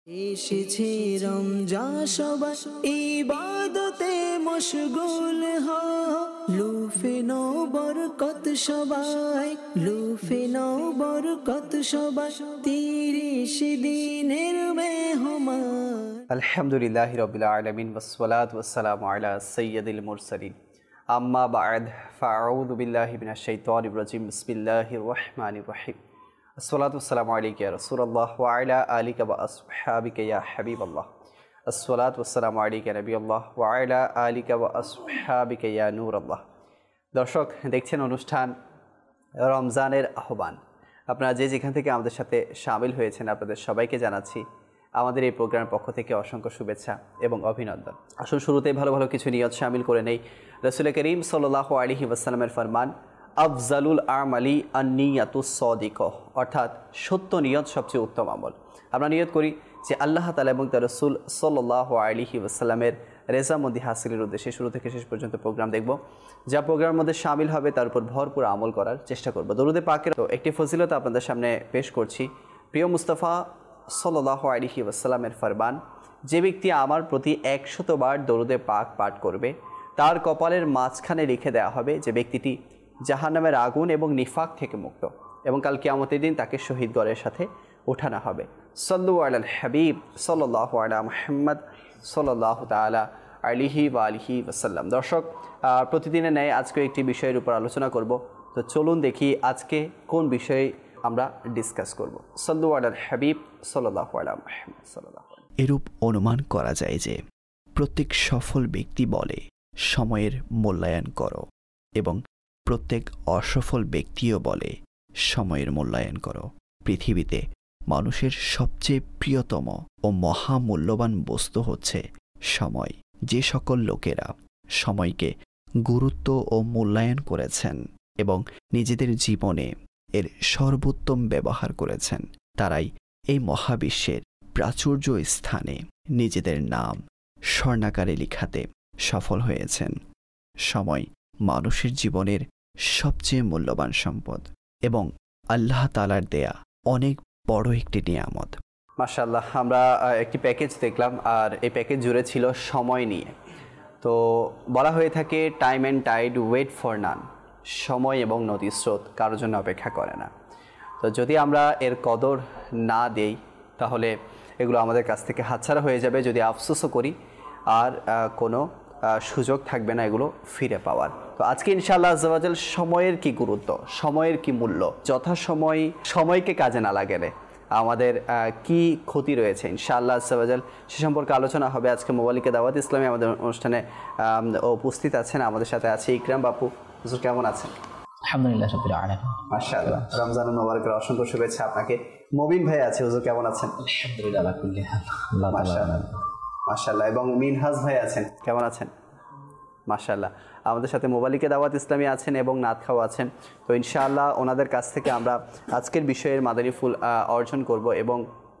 এসেছে রমজান, সবাই ইবাদতে মশগুল হও, লুফে নাও বরকত সবাই, লুফে নাও বরকত সবাই, 30 দিনের মেহমান। আলহামদুলিল্লাহি রাব্বিল আলামিন ওয়াসসালাতু ওয়াসসালামু আলা সাইয়্যিদিল মুরসালিন আম্মা বা'দ ফাআউযু বিল্লাহি মিনাশ শাইতানির রাজিম বিসমিল্লাহির রহমানির রহিম আসসালাতু ওয়াসসালামু আলাইকা ইয়া রাসূলুল্লাহ ওয়া আলা আলিকা ওয়া আসহাবিকা ইয়া হাবিবাল্লাহ আসসালাতু ওয়াসসালামু আলাইকা নবিয়াল্লাহ ওয়া আলা আলিকা ওয়া আসহাবিকা ইয়া নূরাল্লাহ। দর্শক, দেখছেন অনুষ্ঠান রমজানের আহ্বান। আপনারা যে যেখান থেকে আমাদের সাথে শামিল হয়েছেন আপনাদের সবাইকে জানাচ্ছি আমাদের এই প্রোগ্রামের পক্ষ থেকে অসংখ্য শুভেচ্ছা এবং অভিনন্দন। আসুন শুরুতেই ভালো ভালো কিছু নিয়ত শামিল করে নেই। রাসূল করিম সাল্লাল্লাহু আলাইহি ওয়াসাল্লামের ফরমান, আফজালুল আমালি আন-নিয়াতুস সাদিকাহ, অর্থাৎ সত্য নিয়ত সবচেয়ে উত্তম আমল। আমরা নিয়ত করি যে আল্লাহ তাআলা এবং তার রাসূল সাল্লাল্লাহু আলাইহি ওয়াসাল্লামের রেজামন্দি হাসিলের উদ্দেশ্যে শুরু থেকে শেষ পর্যন্ত প্রোগ্রাম দেখব। যা প্রোগ্রামের মধ্যে শামিল হবে তার উপর ভরপুর আমল করার চেষ্টা করব। দরুদে পাকের তো একটি ফজিলত আপনাদের সামনে পেশ করছি। প্রিয় মুস্তাফা সাল্লাল্লাহু আলাইহি ওয়াসাল্লামের ফরমান, যে ব্যক্তি আমার প্রতি 100 বার দরুদে পাক পাঠ করবে তার কপালের মাঝখানে লিখে দেওয়া হবে যে ব্যক্তিটি জাহান্নামের আগুন এবং নিফাক থেকে মুক্ত, এবং কাল কিয়ামতের দিন তাকে শহীদ গড়ের সাথে ওঠানো হবে। সাল্লু আলাল হাবিব সাল্লাল্লাহু আলা মুহাম্মদ সাল্লাল্লাহু তাআলা আলাইহি ওয়া আলিহি ওয়াসাল্লাম। দর্শক, প্রতিদিনের ন্যায় আজকে একটি বিষয়ের উপর আলোচনা করব। তো চলুন দেখি আজকে কোন বিষয়ে আমরা ডিসকাস করব। সাল্লু আলাল হাবিব সাল্লাল্লাহু আলা মুহাম্মদ সাল্লাল্লাহু আলাইহি। এরূপ অনুমান করা যায় যে প্রত্যেক সফল ব্যক্তি বলে সময়ের মূল্যায়ন করো, এবং প্রত্যেক অসফল ব্যক্তিও বলে সময়ের মূল্যায়ন করো। পৃথিবীতে মানুষের সবচেয়ে প্রিয়তম ও মহামূল্যবান বস্তু হচ্ছে সময়। যে সকল লোকেরা সময়কে গুরুত্ব ও মূল্যায়ন করেছেন এবং নিজেদের জীবনে এর সর্বোত্তম ব্যবহার করেছেন, তারাই এই মহাবিশ্বের প্রাচুর্য স্থানে নিজেদের নাম স্বর্ণাকারে লিখাতে সফল হয়েছেন। সময় মানুষের জীবনের সবচেয়ে মূল্যবান সম্পদ এবং আল্লাহ তাআলার দেয়া অনেক বড় একটি নিয়ামত। মাশাআল্লাহ, আমরা একটি প্যাকেজ দেখলাম, আর এই প্যাকেজ জুড়ে ছিল সময় নিয়ে। তো বলা হয়ে থাকে time and tide wait for none, সময় এবং নদীর স্রোত কারোর জন্য অপেক্ষা করে না। তো যদি আমরা এর কদর না দেই তাহলে এগুলো আমাদের কাছ থেকে হাতছাড়া হয়ে যাবে। যদি আফসোসও করি আর কোনো সুযোগ থাকবে না এগুলো ফিরে পাওয়ার। তো আজকে ইনশাআল্লাহ আজ্জা ওয়া জাল সময়ের কি গুরুত্ব, সময়ের কি মূল্য, যথাসময় সময়কে কাজে না লাগালে আমাদের কি ক্ষতি রয়েছে, ইনশাআল্লাহ আজ্জা ওয়া জাল সে সম্পর্কে আলোচনা হবে। আজকে মোবালিকে দাওয়াত ইসলামী আমাদের অনুষ্ঠানে উপস্থিত আছেন। আমাদের সাথে আছে ইকরাম বাপু। হুজুর কেমন আছেন? আলহামদুলিল্লাহ রাব্বিল আলামিন। মাশাআল্লাহ, রমজানুল মুবারকের অসংখ্য শুভেচ্ছা আপনাকে। মবিন ভাই আছে। হুজুর কেমন আছেন? আলহামদুলিল্লাহ আলা কুল্লি হাল। মাশাআল্লাহ মাশাআল্লাহ। এবং মিনহাজ ভাই আছেন, কেমন আছেন? মাশাআল্লাহ। আমাদের সাথে মোবালিকে দাওয়াত ইসলামী আছেন এবং নাতখাও আছেন। তো ইনশাআল্লাহ ওনাদের কাছ থেকে আমরা আজকের বিষয়ের মাদানী ফুল অর্জন করব, এবং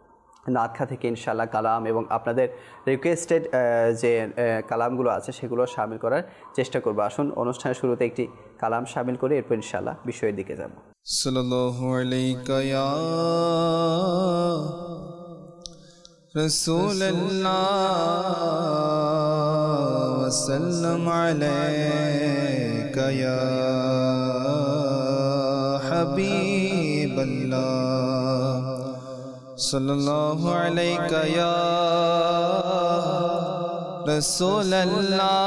নাতখা থেকে ইনশাআল্লাহ কালাম এবং আপনাদের রিকোয়েস্টেড যে কালামগুলো আছে সেগুলো শামিল করার চেষ্টা করব। আসুন অনুষ্ঠানের শুরুতে একটি কালাম শামিল করে এরপর ইনশাআল্লাহ বিষয়ের দিকে যাব। সাল্লাল্লাহু আলাইকা ইয়া রাসূলুল্লাহ ওয়া সাল্লাম আলাইকা ইয়া হাবিবাল্লাহ সাল্লাল্লাহু আলাইকা ইয়া রাসূলুল্লাহ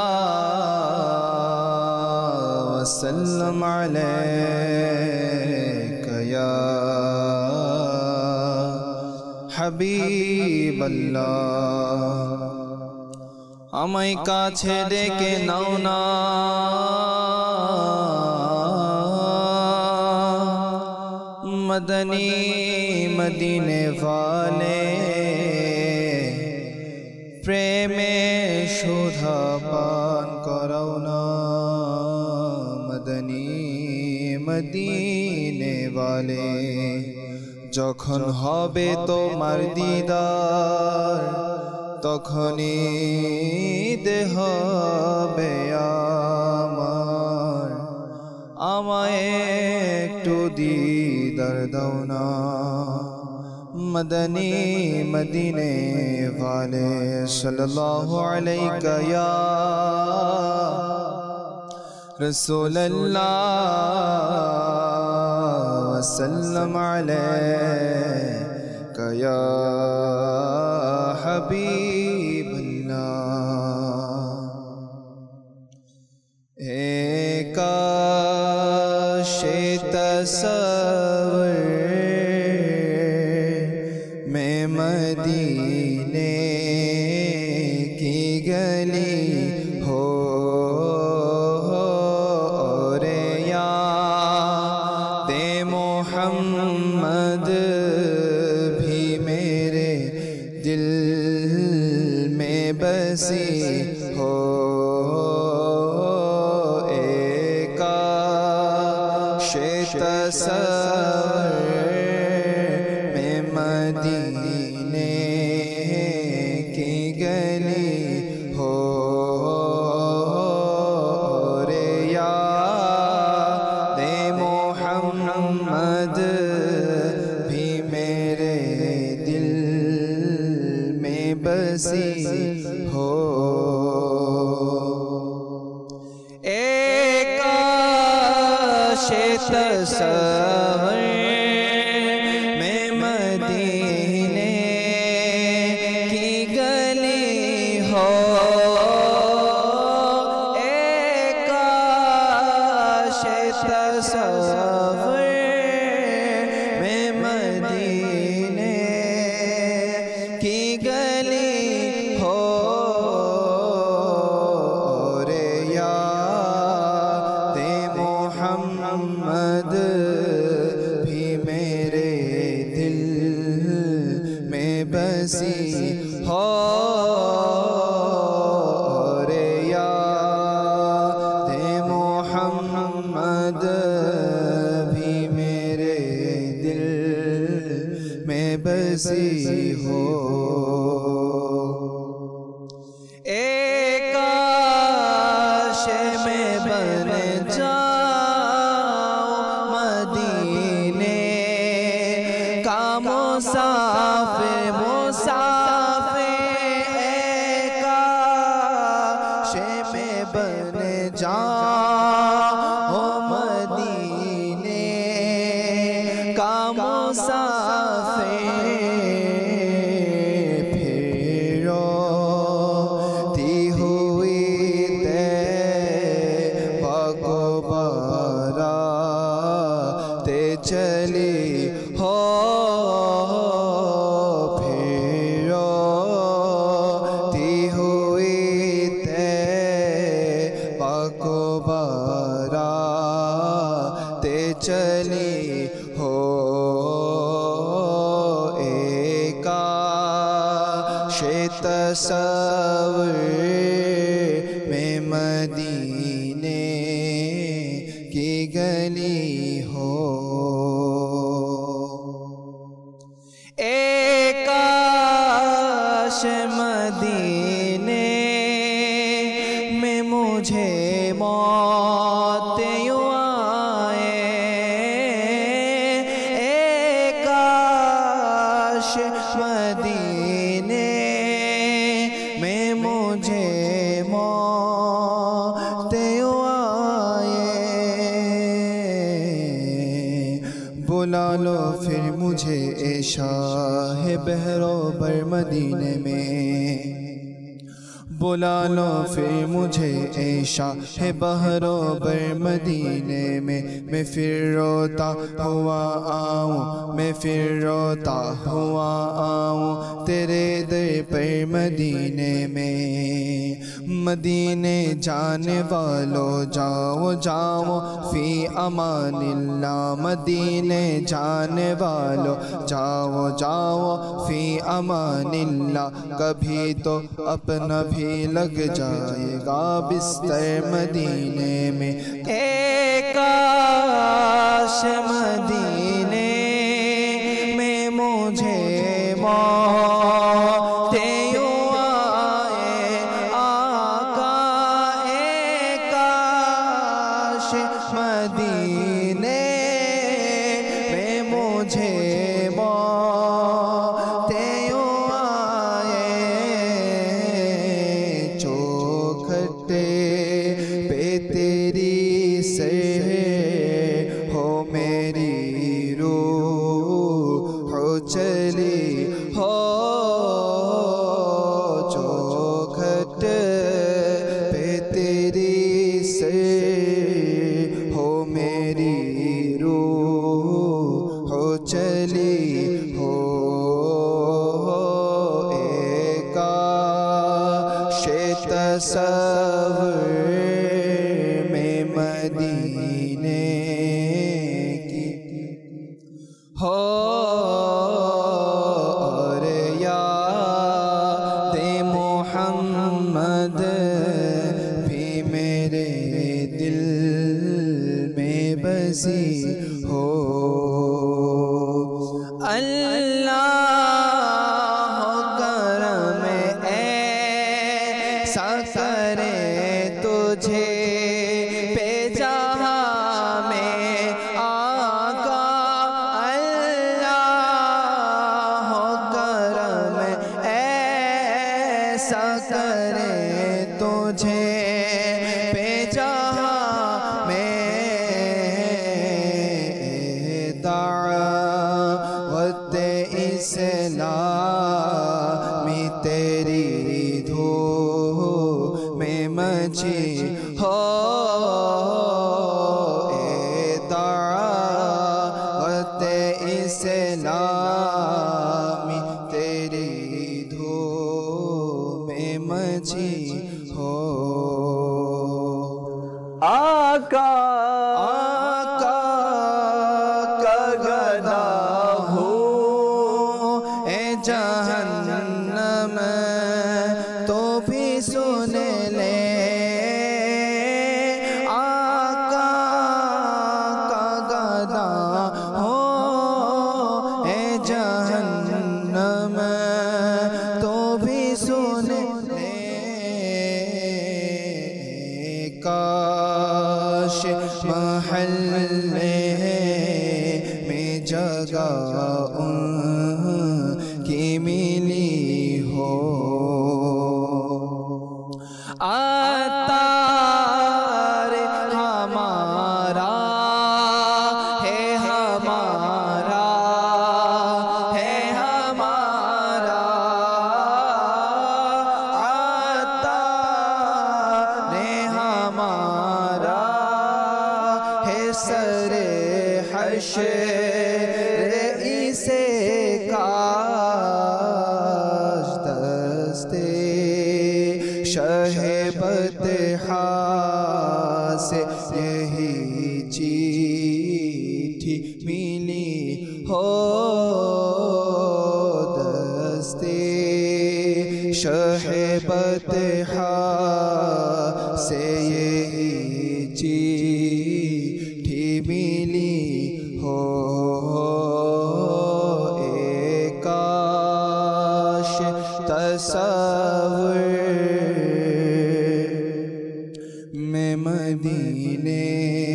ওয়া সাল্লাম আলাইকা ইয়া হাবিবাল্লাহ। আমায় কাছে ডেকে নাও না, মদনী মদিনে वाले প্রেমে সুধা পান করাও না, মদনী মদিনে वाले। যখন হবে তোমার দিদার তখনই দেহ হবে আমার, আমায় একটু দিদার দাও না, مدنی مدینے والے صلی اللہ علیہ یا رسول اللہ وسلم علیک یا حبیب اللہ۔ اے کاش تصور میں مدینے کی گلی ہو اور یاد محمد بھی میرے دل میں بسی ہو۔ ایک کاش تصور میں مدینے کی گلی ہو اور یاد محمد بھی میرے دل میں بسی ہو۔ ایک کاش تصور میں مدینے کی گلی ہو، ایک کاش تصور میں مدینے کی گلی ہو اور یاد محمد بھی میرے دل میں بسی ہو اور یاد محمد بھی میرے دل میں بسی ہو۔ ایک کاش میں بن جاؤں مدینے کا مسافر ایک کاش میں بن جاؤں مدینے کا مسافر، پھر روتی ہوئی طیبہ کو بارات چلی ہو، پھر روتی ہوئی طیبہ کو بارات چلی ہو۔ ایک کاش تصور میں مدینے کی گلی ہو، ایک کاش مدینے میں مجھے موت یوں آئے، ایک کاش مدینے میں مجھے موت یوں آئے۔ بلا لو پھر مجھے اے شاہ بحر و بر مدینے میں، بلا لو پھر مجھے اے شاہ بحر و بر مدینے میں پھر روتا ہوا آؤں، میں پھر روتا ہوا آؤں تیرے در پر مدینے میں۔ مدینے جانے والو جاؤ جاؤ فی امان اللہ، مدینے جانے والو جاؤ جاؤ فی امان اللہ، کبھی تو اپنا بھی لگ جائے گا بستر مدینے میں۔ ایک کاش مدینے میں مجھے موت یوں آئے آقا، ایک کاش مدینے میں مجھے موت تصور میں مدینے کی ہو اور یاد محمد بھی میرے دل میں بسی ہو اللہ کرم ایسا کرے تجھے پہ جہاں میں آقا اللہ کرم ایسا کرے تجھے پہ جہاں میں دعوت اسلامی تیری دھوم میں مچی ہو دعوت اسلامی تیری دھوم میں مچی ہو آقا آقا کا گدا ہوں اے جہنم تو بھی سن لے آقا کا گدا ہوں اے جہنم تو بھی سن لے کاش محل میں جگہ ان کی ملی ہو عطار ہمارا ہے ہمارا ہے ہمارا عطار ہمارا ہے سر حشر اسے کاش دستے شہ بطحا سے یہی چیٹھی ملی ہو دستے شہ بطحا سے یہی چیٹھی ملی ہو کاش تصور میں مدینے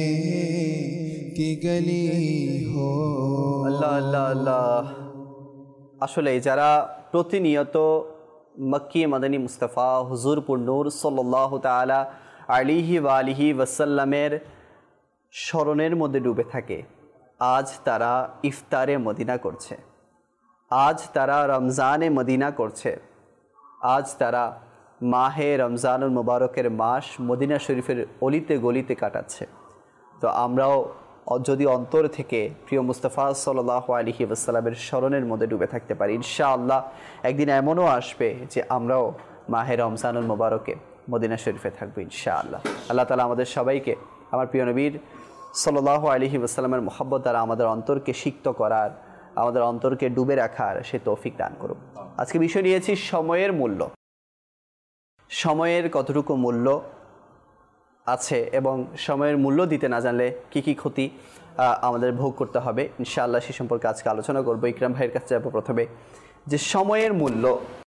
کی گلی ہو আল্লাহ আল্লাহ আল্লাহ। আসলে যারা প্রতিনিয়ত মক্কি মাদানী মুস্তাফা হুজুরপুর নূর সাল্লাল্লাহু তাআলা আলাইহি ওয়া আলিহি ওয়াসাল্লামের স্মরণের মধ্যে ডুবে থাকে, আজ তারা ইফতারে মদিনা করছে, আজ তারা রমজানে মদিনা করছে, আজ তারা মাহে রমজানুল মুবারকের মাস মদিনা শরীফের অলিতে গলিতে কাটাচ্ছে। তো আমরাও যদি অন্তর থেকে প্রিয় মুস্তাফা সাল্লাল্লাহু আলাইহি ওয়াসাল্লামের স্মরণের মধ্যে ডুবে থাকতে পারি, ইনশাআল্লাহ একদিন এমনও আসবে যে আমরাও মাহে রমজানুল মুবারকে মদিনা শরীফে থাকবো ইনশাআল্লাহ। আল্লাহ তাআলা আমাদের সবাইকে আমার প্রিয় নবীর সাল্লাল্লাহু আলাইহি ওয়াসাল্লামের মহব্বত দ্বারা আমাদের অন্তরকে সিক্ত করার, আমাদের অন্তরকে ডুবে রাখার সে তৌফিক দান করুন। আজকে বিষয় নিয়েছি সময়ের মূল্য। সময়ের কতটুকু মূল্য আছে এবং সময়ের মূল্য দিতে না জানলে কি কি ক্ষতি আমাদের ভোগ করতে হবে ইনশাআল্লাহ সে সম্পর্কে আজকে আলোচনা করব। ইকরাম ভাইয়ের কাছে যাব প্রথমে, যে সময়ের মূল্য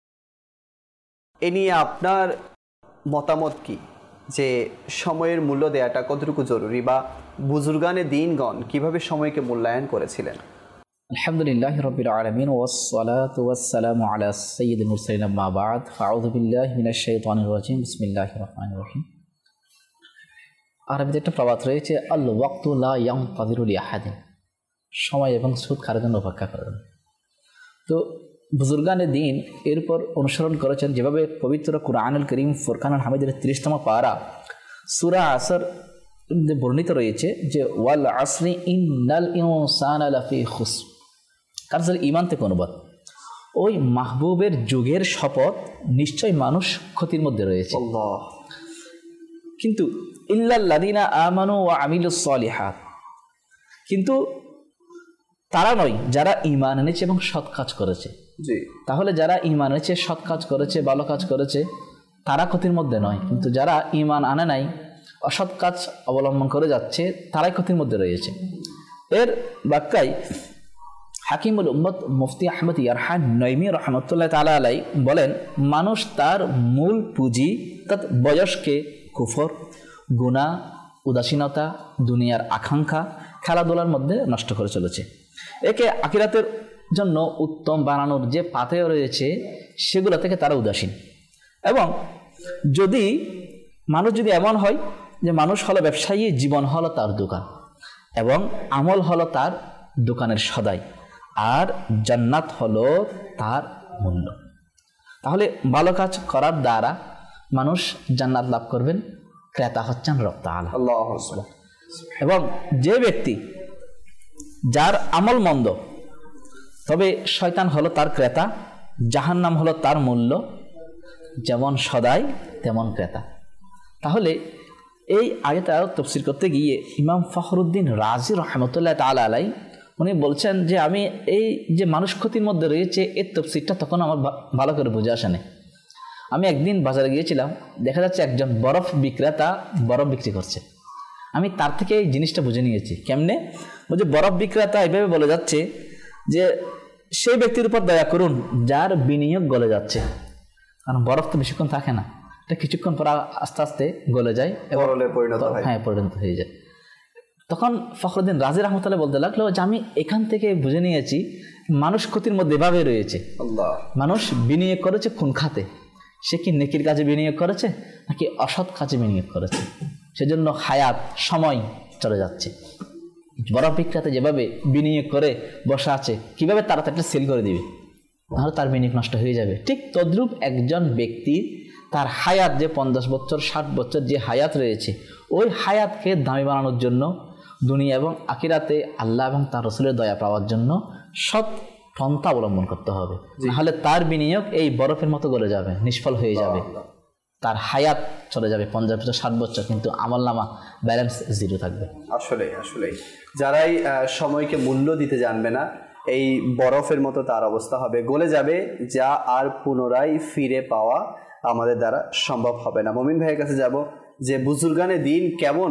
এ নিয়ে আপনার মতামত কি, যে সময়ের মূল্য দেওয়াটা কতটুকু জরুরি বা বুজুর্গানে দিনগণ কিভাবে সময়কে মূল্যায়ন করেছিলেন? আলহামদুলিল্লাহ রাব্বিল আলামিন ওয়াসসালাতু ওয়াসসালামু আলা সাইয়্যিদিল মুরসালিন আম্মা বা'দ ফাআউযু বিল্লাহি মিনাশ শাইতানির রাজিম বিসমিল্লাহির রহমানির রহিম। আরবিতে একটা প্রবাদ রয়েছে, আল ওয়াক্তু লা ইয়ানতাযিরু লিআহাদিন, সময় এবং সুদ কারোর জন্য অপেক্ষা করে না। তো বুজুর্গানে দিন এর উপর অনুসরণ করেছেন, যেভাবে পবিত্র কুরআনুল করিম ফুরকানুল হামিদের 30তম পারা সূরা আসর বর্ণিত রয়েছে যে ওয়াল আসরি ইন্নাল ইনসানা লাফি খুসর, কারণ ঈমান থেকে অনুবাদ, ওই মাহবুবের যুগের শপথ, নিশ্চয় মানুষ ক্ষতির মধ্যে রয়েছে। কিন্তু ইল্লাল্লাযীনা আমানু ওয়া আমিলুস সলিহাত, কিন্তু তারা নয় যারা ঈমান এনেছে এবং সৎ কাজ করেছে। তাহলে যারা ঈমান এনেছে, সৎ কাজ করেছে, ভালো কাজ করেছে, তারা ক্ষতির মধ্যে নয়। কিন্তু যারা ঈমান আনে নাই, অসৎ কাজ অবলম্বন করে যাচ্ছে, তারাই ক্ষতির মধ্যে রয়েছে। এর ব্যাখ্যায় হাকিমুল উম্মত মুফতি আহমদ ইয়ারহান নঈমী রহমতুল্লাহ তাআলা আলাইহি বলেন, মানুষ তার মূল পুঁজি অর্থাৎ বয়সকে কুফর, গুনাহ, উদাসীনতা, দুনিয়ার আকাঙ্ক্ষা, খেলাধুলার মধ্যে নষ্ট করে চলেছে। একে আখিরাতের জন্য উত্তম বানানোর যে পাথেয় রয়েছে সেগুলো থেকে তারা উদাসীন। এবং যদি মানুষ যদি এমন হয় যে মানুষ হলো ব্যবসায়ী, জীবন হলো তার দোকান এবং আমল হলো তার দোকানের সদাই, আর জান্নাত হলো তার মূল্য, তাহলে ভালো কাজ করার দ্বারা মানুষ জান্নাত লাভ করবেন। ক্রেতা হচ্ছেন রব তাআলা। এবং যে ব্যক্তি যার আমল মন্দ, তবে শয়তান হলো তার ক্রেতা, জাহান্নাম হলো তার মূল্য, যেমন সদাই তেমন ক্রেতা। তাহলে এই আয়াত তাফসীর করতে গিয়ে ইমাম ফখরুদ্দিন রাজি রহমতুল্লাহ তাআলা আলাইহি উনি বলছেন যে আমি এই যে মানুষ ক্ষতির মধ্যে রয়েছে এর তাফসীরটা তখন আমার ভালো করে বুঝে আসে না। আমি একদিন বাজারে গিয়েছিলাম, দেখা যাচ্ছে একজন বরফ বিক্রেতা বরফ বিক্রি করছে। আমি তার থেকে এই জিনিসটা বুঝে নিয়েছি। কেমনে? বলছে বরফ বিক্রেতা এভাবে বলে যাচ্ছে যে সেই ব্যক্তির উপর দয়া করুন যার বিনিয়োগ গলে যাচ্ছে, কারণ বরফ তো বেশিক্ষণ থাকে না, এটা কিছুক্ষণ পর আস্তে আস্তে গলে যায় এবং পরিণত হয়ে যায়। তখন ফখরুদ্দিন রাজি রহমতুল্লাহ বলতে লাগলো যে আমি এখান থেকে বুঝে নিয়েছি মানুষ ক্ষতির মধ্যে এভাবে রয়েছে। মানুষ বিনিয়োগ করেছে কোন খাতে? সে কি নেকির কাজে বিনিয়োগ করেছে নাকি অসৎ কাজে বিনিয়োগ করেছে? সেজন্য হায়াত, সময় চলে যাচ্ছে। বরফ বিক্রেতা যেভাবে বিনিয়োগ করে বসা আছে, কিভাবে তাড়াতাড়ি সেল করে দিবে, তাহলে তার বিনিয়োগ নষ্ট হয়ে যাবে। ঠিক তদ্রূপ একজন ব্যক্তির তার হায়াত যে 50 বছর 60 বছর যে হায়াত রয়েছে, ওই হায়াতকে দামি বানানোর জন্য দুনিয়া এবং আখিরাতে আল্লাহ এবং তার রাসূলের দয়া পাওয়ার জন্য সৎ পন্থা অবলম্বন করতে হবে। নাহলে তার বিনিয়োগ এই বরফের মতো গলে যাবে, নিষ্ফল হয়ে যাবে, তার হায়াত চলে যাবে 50 বছর 60 বছর, কিন্তু আমলনামা ব্যালেন্স জিরো থাকবে। আসলেই যারাই সময়কে মূল্য দিতে জানবে না, এই বরফের মতো তার অবস্থা হবে, গলে যাবে, যা আর পুনরায় ফিরে পাওয়া আমাদের দ্বারা সম্ভব হবে না। মমিন ভাইয়ের কাছে যাব যে বুজুর্গানে দিন কেমন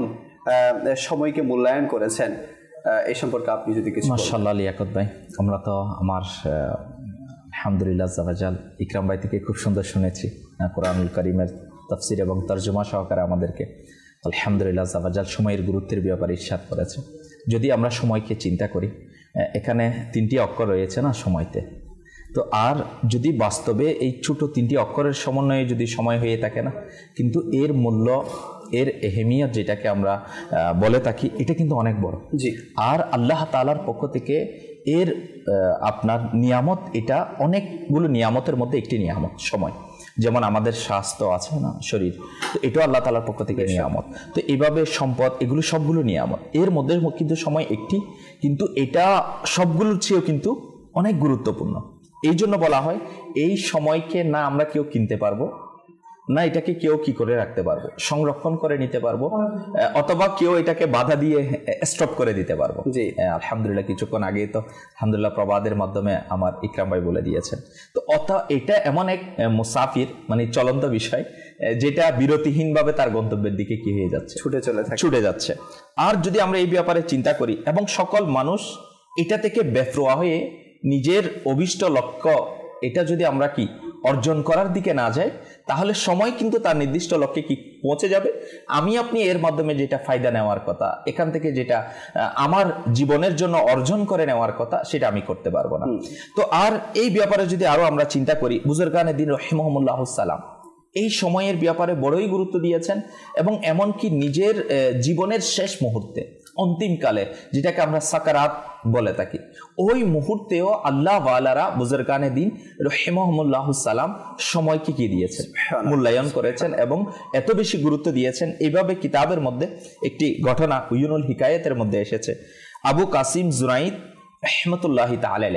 সময়কে মূল্যায়ন করেছেন, এই সম্পর্কে আপনি যদি কিছু। মাশাআল্লাহ লিয়াকত ভাই, আমরা তো আমার আলহামদুলিল্লাহ জাওয়াজাল ইকরাম ভাই থেকে খুব সুন্দর শুনেছি কোরআনুল কারীমের তাফসীর এবং তরজমা সহকারে আমাদেরকে আলহামদুলিল্লাহ জাওয়াজাল সময়ের গুরুত্বের ব্যাপারে ইরশাদ করেছে। যদি আমরা সময়কে চিন্তা করি, এখানে 3টি অক্ষর রয়েছে না সময়তে, তো আর যদি বাস্তবে এই ছোট 3টি অক্ষরের সমন্বয়ে যদি সময় হয়ে থাকে না, কিন্তু এর মূল্য, এর এহেমিয়ত যেটাকে আমরা বলে থাকি, এটা কিন্তু অনেক বড়। জি। আর আল্লাহ তাআলার পক্ষ থেকে এর আপনার নিয়ামত, এটা অনেকগুলো নিয়ামতের মধ্যে একটি নিয়ামত সময়। যেমন আমাদের স্বাস্থ্য আছে না, শরীর, তো এটাও আল্লাহ তাআলার পক্ষ থেকে নিয়ামত। তো এইভাবে সম্পদ, এগুলো সবগুলো নিয়ামত, এর মধ্যে কিন্তু সময় একটি, কিন্তু এটা সবগুলোর চেয়েও কিন্তু অনেক গুরুত্বপূর্ণ। এই জন্য বলা হয় এই সময়কে না আমরা কেউ কিনতে পারবো না, এটাকে কেউ কি করে রাখতে পারবো, সংরক্ষণ করে নিতে পারবো, অথবা কেউ এটাকে বাধা দিয়ে স্টপ করে দিতে পারবো। জি, আলহামদুলিল্লাহ কিছুক্ষণ আগেই তো আলহামদুলিল্লাহ প্রবাদের মাধ্যমে আমার ইকরাম ভাই বলে দিয়েছেন। তো এটা এমন এক মুসাফির, মানে চলন্ত বিষয়, যেটা বিরতিহীনভাবে তার গন্তব্যের দিকে কি হয়ে যাচ্ছে, ছুটে যাচ্ছে। আর যদি আমরা এই ব্যাপারে চিন্তা করি এবং সকল মানুষ এটা থেকে বেফরোয়া হয়ে নিজের অভিষ্ট লক্ষ্য, এটা যদি আমরা কি অর্জন করার দিকে না যাই, তাহলে সময় কিন্তু তার নির্দিষ্ট লক্ষ্যে কি পৌঁছে যাবে। আমি আপনি এর মাধ্যমে যেটা ফায়দা নেওয়ার কথা, এখান থেকে যেটা আমার জীবনের জন্য অর্জন করে নেওয়ার কথা, সেটা আমি করতে পারবো না। তো আর এই ব্যাপারে যদি আরো আমরা চিন্তা করি, বুজুরগানে দিন রহিমাহুমুল্লাহুস সালাম এই সময়ের ব্যাপারে বড়ই গুরুত্ব দিয়েছেন, এবং এমনকি নিজের জীবনের শেষ মুহূর্তে, অন্তিমকালে, যেটাকে আমরা সাকারাত বলে থাকি, ওই মুহূর্তেও আল্লাহ ওয়ালারা বুজুরগানে দিন রহিমাহুমুল্লাহুস সালাম সময়কে কি দিয়েছেন, মূল্যায়ন করেছেন এবং এত বেশি গুরুত্ব দিয়েছেন। এইভাবে কিতাবের মধ্যে একটি ঘটনা উয়ুনুল হিকায়াতের মধ্যে এসেছে। আবু কাসিম জুরাইদ রহমতুল্লাহি তাআলা আলাইহি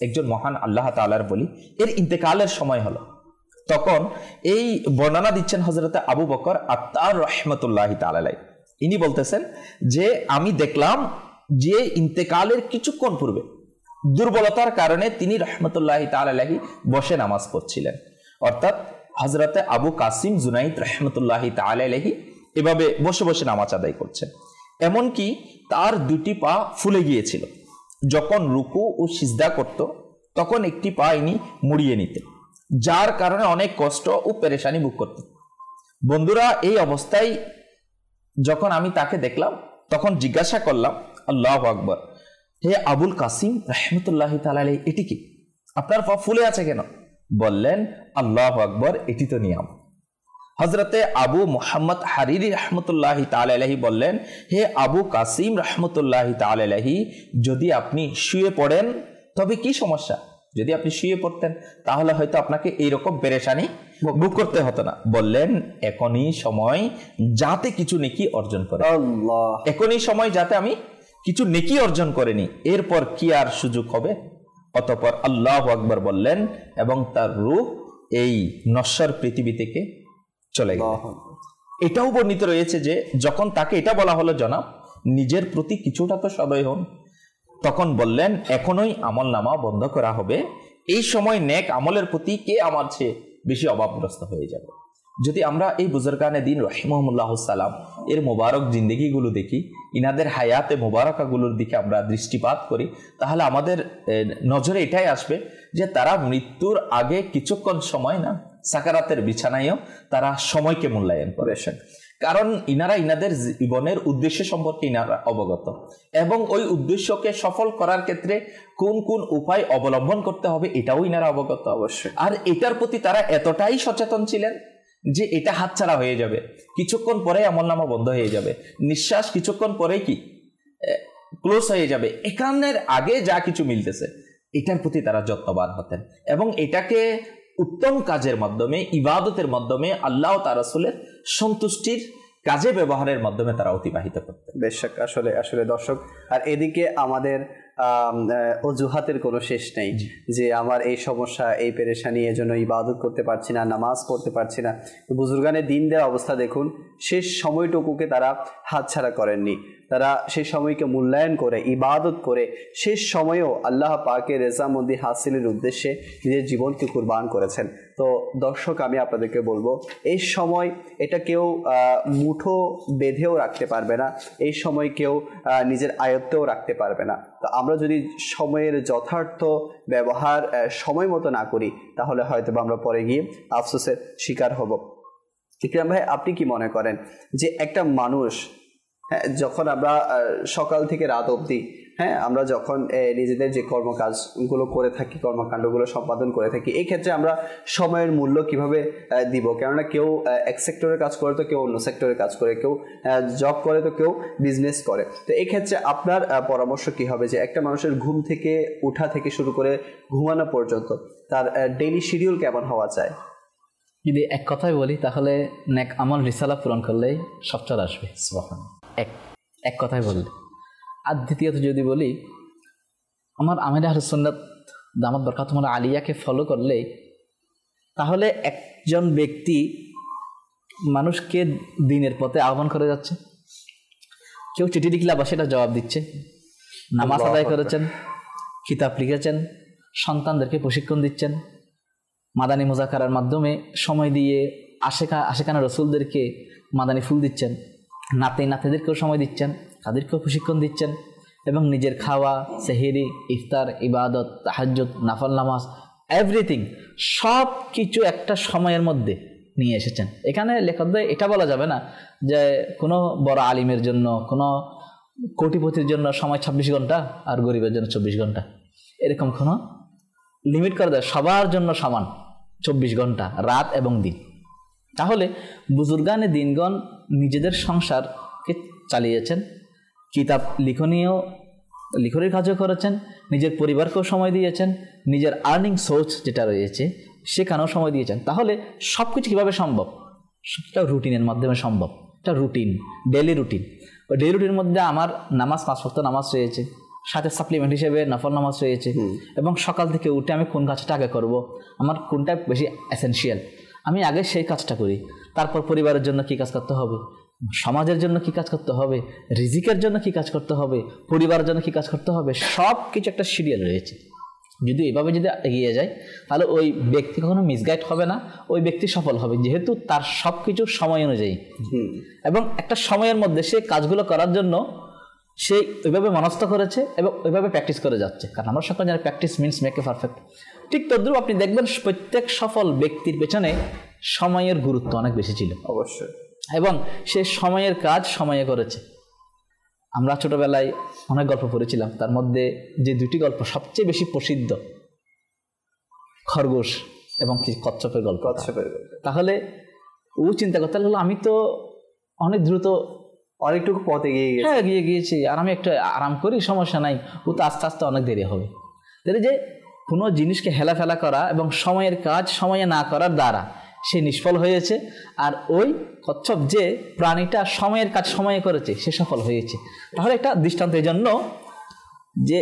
একজন মহান আল্লাহ তাআলার বলি, এর ইন্তেকালের সময় হলো। তখন এই বর্ণনা দিচ্ছেন হযরতে আবু বকর আত্তার রাহমাতুল্লাহি তাআলা আলাইহি। ইনি বলতেছেন যে আমি দেখলাম যে ইন্তেকালের কিছুক্ষণ পূর্বে দুর্বলতার কারণে তিনি রাহমাতুল্লাহি তাআলা আলাইহি বসে নামাজ পড়ছিলেন। অর্থাৎ হযরতে আবু কাসিম জুনাইদ রাহমাতুল্লাহি তাআলা আলাইহি এভাবে বসে বসে নামাজ আদায় করছেন। এমনকি তার দুটি পা ফুলে গিয়েছিল। যখন রুকু ও সিজদা করত তখন একটি পা ইনি মুড়িয়ে নিতেন, যার কারণে অনেক কষ্ট ও পেরেশানি ভোগ করতেন। বন্ধুরা, এই অবস্থায় যখন আমি তাকে দেখলাম তখন জিজ্ঞাসা করলাম, আল্লাহু আকবার, হে আবুল কাসিম রাহমাতুল্লাহি তাআলা আলাইহি, এটি কি? আপনার পা ফুলে আছে কেন? বললেন, আল্লাহু আকবার, এটি তো নিয়ম। হযরতে আবু মুহাম্মদ হারিরি রাহমাতুল্লাহি তাআলা আলাইহি বললেন, হে আবু কাসিম রাহমাতুল্লাহি তাআলা আলাইহি, যদি আপনি শুয়ে পড়েন তবে কি সমস্যা? যদি আপনি শুয়ে পড়তেন তাহলে হয়তো আপনাকে এইরকম পেরেশানি ভোগ করতে হতো না। বললেন, এখনই সময় যাতে কিছু নেকি অর্জন করে, এখনই সময় যাতে আমি কিছু নেকি অর্জন করে নি, এরপর কি আর সুযোগ হবে? অতঃপর আল্লাহু আকবার বললেন এবং তার রূহ এই নশ্বর পৃথিবী থেকে চলে গেল। এটাও বর্ণিত রয়েছে যে যখন তাকে এটা বলা হলো, জনাব নিজের প্রতি কিছুটা তো সদয় হন, তখন বললেন, এখনই আমল নামা বন্ধ করা হবে, এই সময় নেক আমলের প্রতি কে আমার চেয়ে বেশি অভাবগ্রস্ত হয়ে যাবে। যদি আমরা এই বুজুর্গানে দিন রাহিমাহুমুল্লাহ সালাম এর মোবারক জিন্দেগিগুলো দেখি, ইনাদের হায়াতে মোবারকাগুলোর দিকে আমরা দৃষ্টিপাত করি, তাহলে আমাদের নজরে এটাই আসবে যে তারা মৃত্যুর আগে কিছুক্ষণ সময় না সাকারাতের বিছানায়ও তারা সময়কে মূল্যায়ন করেছেন। কারণ ইনারা ইনাদের জীবনের উদ্দেশ্য সম্পর্কে ইনারা অবগত এবং ওই উদ্দেশ্যকে সফল করার ক্ষেত্রে কোন কোন উপায় অবলম্বন করতে হবে এটাও ইনারা অবগত অবশ্যই। আর এটার প্রতি তারা এতটাই সচেতন ছিলেন যে এটা হাতছাড়া হয়ে যাবে, কিছুক্ষণ পরে আমলনামা বন্ধ হয়ে যাবে, নিঃশ্বাস কিছুক্ষণ পরে কি ক্লোজ হয়ে যাবে, একান্নের আগে যা কিছু মিলতেছে এটার প্রতি তারা যত্নবান হতেন এবং এটাকে উত্তম কাজের মাধ্যমে, ইবাদতের মাধ্যমে, আল্লাহ তার রাসূলের সন্তুষ্টির কাজে ব্যবহারের মাধ্যমে তারা অতিবাহিত করতেন। বেশক, আসলে দর্শক, আর এদিকে আমাদের অজুহাতের কোনো শেষ নেই যে আমার এই সমস্যা, এই পেরেশানি, এজন্য ইবাদত করতে পারছি না, নামাজ পড়তে পারছি না। বুজুর্গানের দিন দেওয়ার অবস্থা দেখুন, শেষ সময়টুকুকে তারা হাতছাড়া করেননি, তারা সেই সময়কে মূল্যায়ন করে ইবাদত করে শেষ সময়েও আল্লাহ পাকের রেজামন্দি হাসিলের উদ্দেশ্যে নিজের জীবনকে কুরবান করেছেন। তো দর্শক, আমি আপনাদেরকে বলবো, এই সময় এটা কেউ মুঠো বেঁধেও রাখতে পারবে না, এই সময় কেউ নিজের আয়ত্তেও রাখতে পারবে না। তো আমরা যদি সময়ের যথার্থ ব্যবহার সময় মতো না করি তাহলে হয়তো আমরা পরে গিয়ে আফসোসের শিকার হব। ইকরাম ভাই, আপনি কি মনে করেন যে একটা মানুষ যখন আমরা সকাল থেকে রাত অবধি আমরা যখন নিজেদের যে কর্মকাজগুলো করে থাকি, কর্মকাণ্ডগুলো সম্পাদন করে থাকি, এই ক্ষেত্রে আমরা সময়ের মূল্য কিভাবে দিব? কেননা কেউ এক সেক্টরে কাজ করে তো কেউ অন্য সেক্টরে কাজ করে, কেউ জব করে তো কেউ বিজনেস করে। তো এই ক্ষেত্রে আপনার পরামর্শ কি হবে যে একটা মানুষের ঘুম থেকে উঠা থেকে শুরু করে ঘুমানো পর্যন্ত তার ডেইলি শিডিউল কেমন হওয়া চাই? যদি এক কথায় বলি তাহলে নেক আমল রিসালা পূরণ করলেই সব চলে আসবে, এক কথায় বললে। আর দ্বিতীয়ত যদি বলি, আমার আমির আহলে সুন্নাত দামাত বরকাতুহুল আলিয়াকে ফলো করলেই তাহলে একজন ব্যক্তি মানুষকে দিনের পথে আহ্বান করে যাচ্ছে। কেউ চিঠি লিখলে আবার সেটা জবাব দিচ্ছে, নামাজ আদায় করেছেন, কিতাব লিখেছেন, সন্তানদেরকে প্রশিক্ষণ দিচ্ছেন, মাদানী মুজাকারার মাধ্যমে সময় দিয়ে আশেকানা রসুলদেরকে মাদানী ফুল দিচ্ছেন, নাতিদেরকেও সময় দিচ্ছেন, তাদেরকেও প্রশিক্ষণ দিচ্ছেন এবং নিজের খাওয়া, সেহেরি, ইফতার, ইবাদত, তাহাজ্জুদ, নাফল নামাজ, এভরিথিং সব কিছু একটা সময়ের মধ্যে নিয়ে এসেছেন। এখানে লেখকদের এটা বলা যাবে না যে কোনো বড় আলিমের জন্য, কোনো কোটিপতির জন্য সময় 26 ঘন্টা আর গরিবের জন্য 24 ঘন্টা, এরকম কোনো লিমিট করে দেয়। সবার জন্য সমান 24 ঘন্টা, রাত এবং দিন। তাহলে বুজুর্গানে দিনগণ নিজেদের সংসারকে চালিয়েছেন, কিতাব লিখনের কাজও করেছেন, নিজের পরিবারকেও সময় দিয়েছেন, নিজের আর্নিং সোর্স যেটা রয়েছে সেখানেও সময় দিয়েছেন। তাহলে সব কিছু কীভাবে সম্ভব? সেটা রুটিনের মাধ্যমে সম্ভব। এটা রুটিন, ডেলি রুটিন। ওই ডেলি রুটিনের মধ্যে আমার নামাজ, 5 ওয়াক্ত নামাজ রয়েছে, সাথে সাপ্লিমেন্ট হিসেবে নফল নামাজ রয়েছে, এবং সকাল থেকে উঠে আমি কোন কাজটা আগে করব, আমার কোনটা বেশি এসেনশিয়াল, আমি আগে সেই কাজটা করি। তারপর পরিবারের জন্য কি কাজ করতে হবে, সমাজের জন্য কি কাজ করতে হবে, রিজিকের জন্য কি কাজ করতে হবে, পরিবারের জন্য কি কাজ করতে হবে, সব কিছু একটা শিডিউল রয়েছে। যদি এভাবে যদি এগিয়ে যায় তাহলে ওই ব্যক্তি কখনো মিসগাইড হবে না, ওই ব্যক্তি সফল হবে, যেহেতু তার সব কিছু সময় অনুযায়ী এবং একটা সময়ের মধ্যে সে কাজগুলো করার জন্য সে ওইভাবে মনস্থ করেছে এবং ওইভাবে প্র্যাকটিস করে যাচ্ছে। কারণ আমরা সকলে জানি practice means make a perfect. ঠিক তদ্রুপ আপনি দেখবেন প্রত্যেক সফল ব্যক্তির পেছনে সময়ের গুরুত্ব অনেক বেশি ছিল অবশ্যই, এবং সে সময়ের কাজ সময়ে করেছে। আমরা ছোটবেলায় অনেক গল্প পড়েছিলাম, তার মধ্যে যে দুটি গল্প সবচেয়ে বেশি প্রসিদ্ধ, খরগোশ এবং কচ্ছপের গল্প। তাহলে ও চিন্তা করতে লাগলো আমি তো অনেক দ্রুত অনেকটুকু পথ এগিয়ে গিয়েছি, আর আমি একটু আরাম করি, সমস্যা নাই, ও তো আস্তে আস্তে অনেক দেরি হবে। তাহলে যে কোনো জিনিসকে হেলাফেলা করা এবং সময়ের কাজ সময়ে না করার দ্বারা সে নিষ্ফল হয়েছে, আর ওই কচ্ছপ যে প্রাণীটা সময়ের কাজ সময়ে করেছে সে সফল হয়েছে। তাহলে একটা দৃষ্টান্ত এই জন্য যে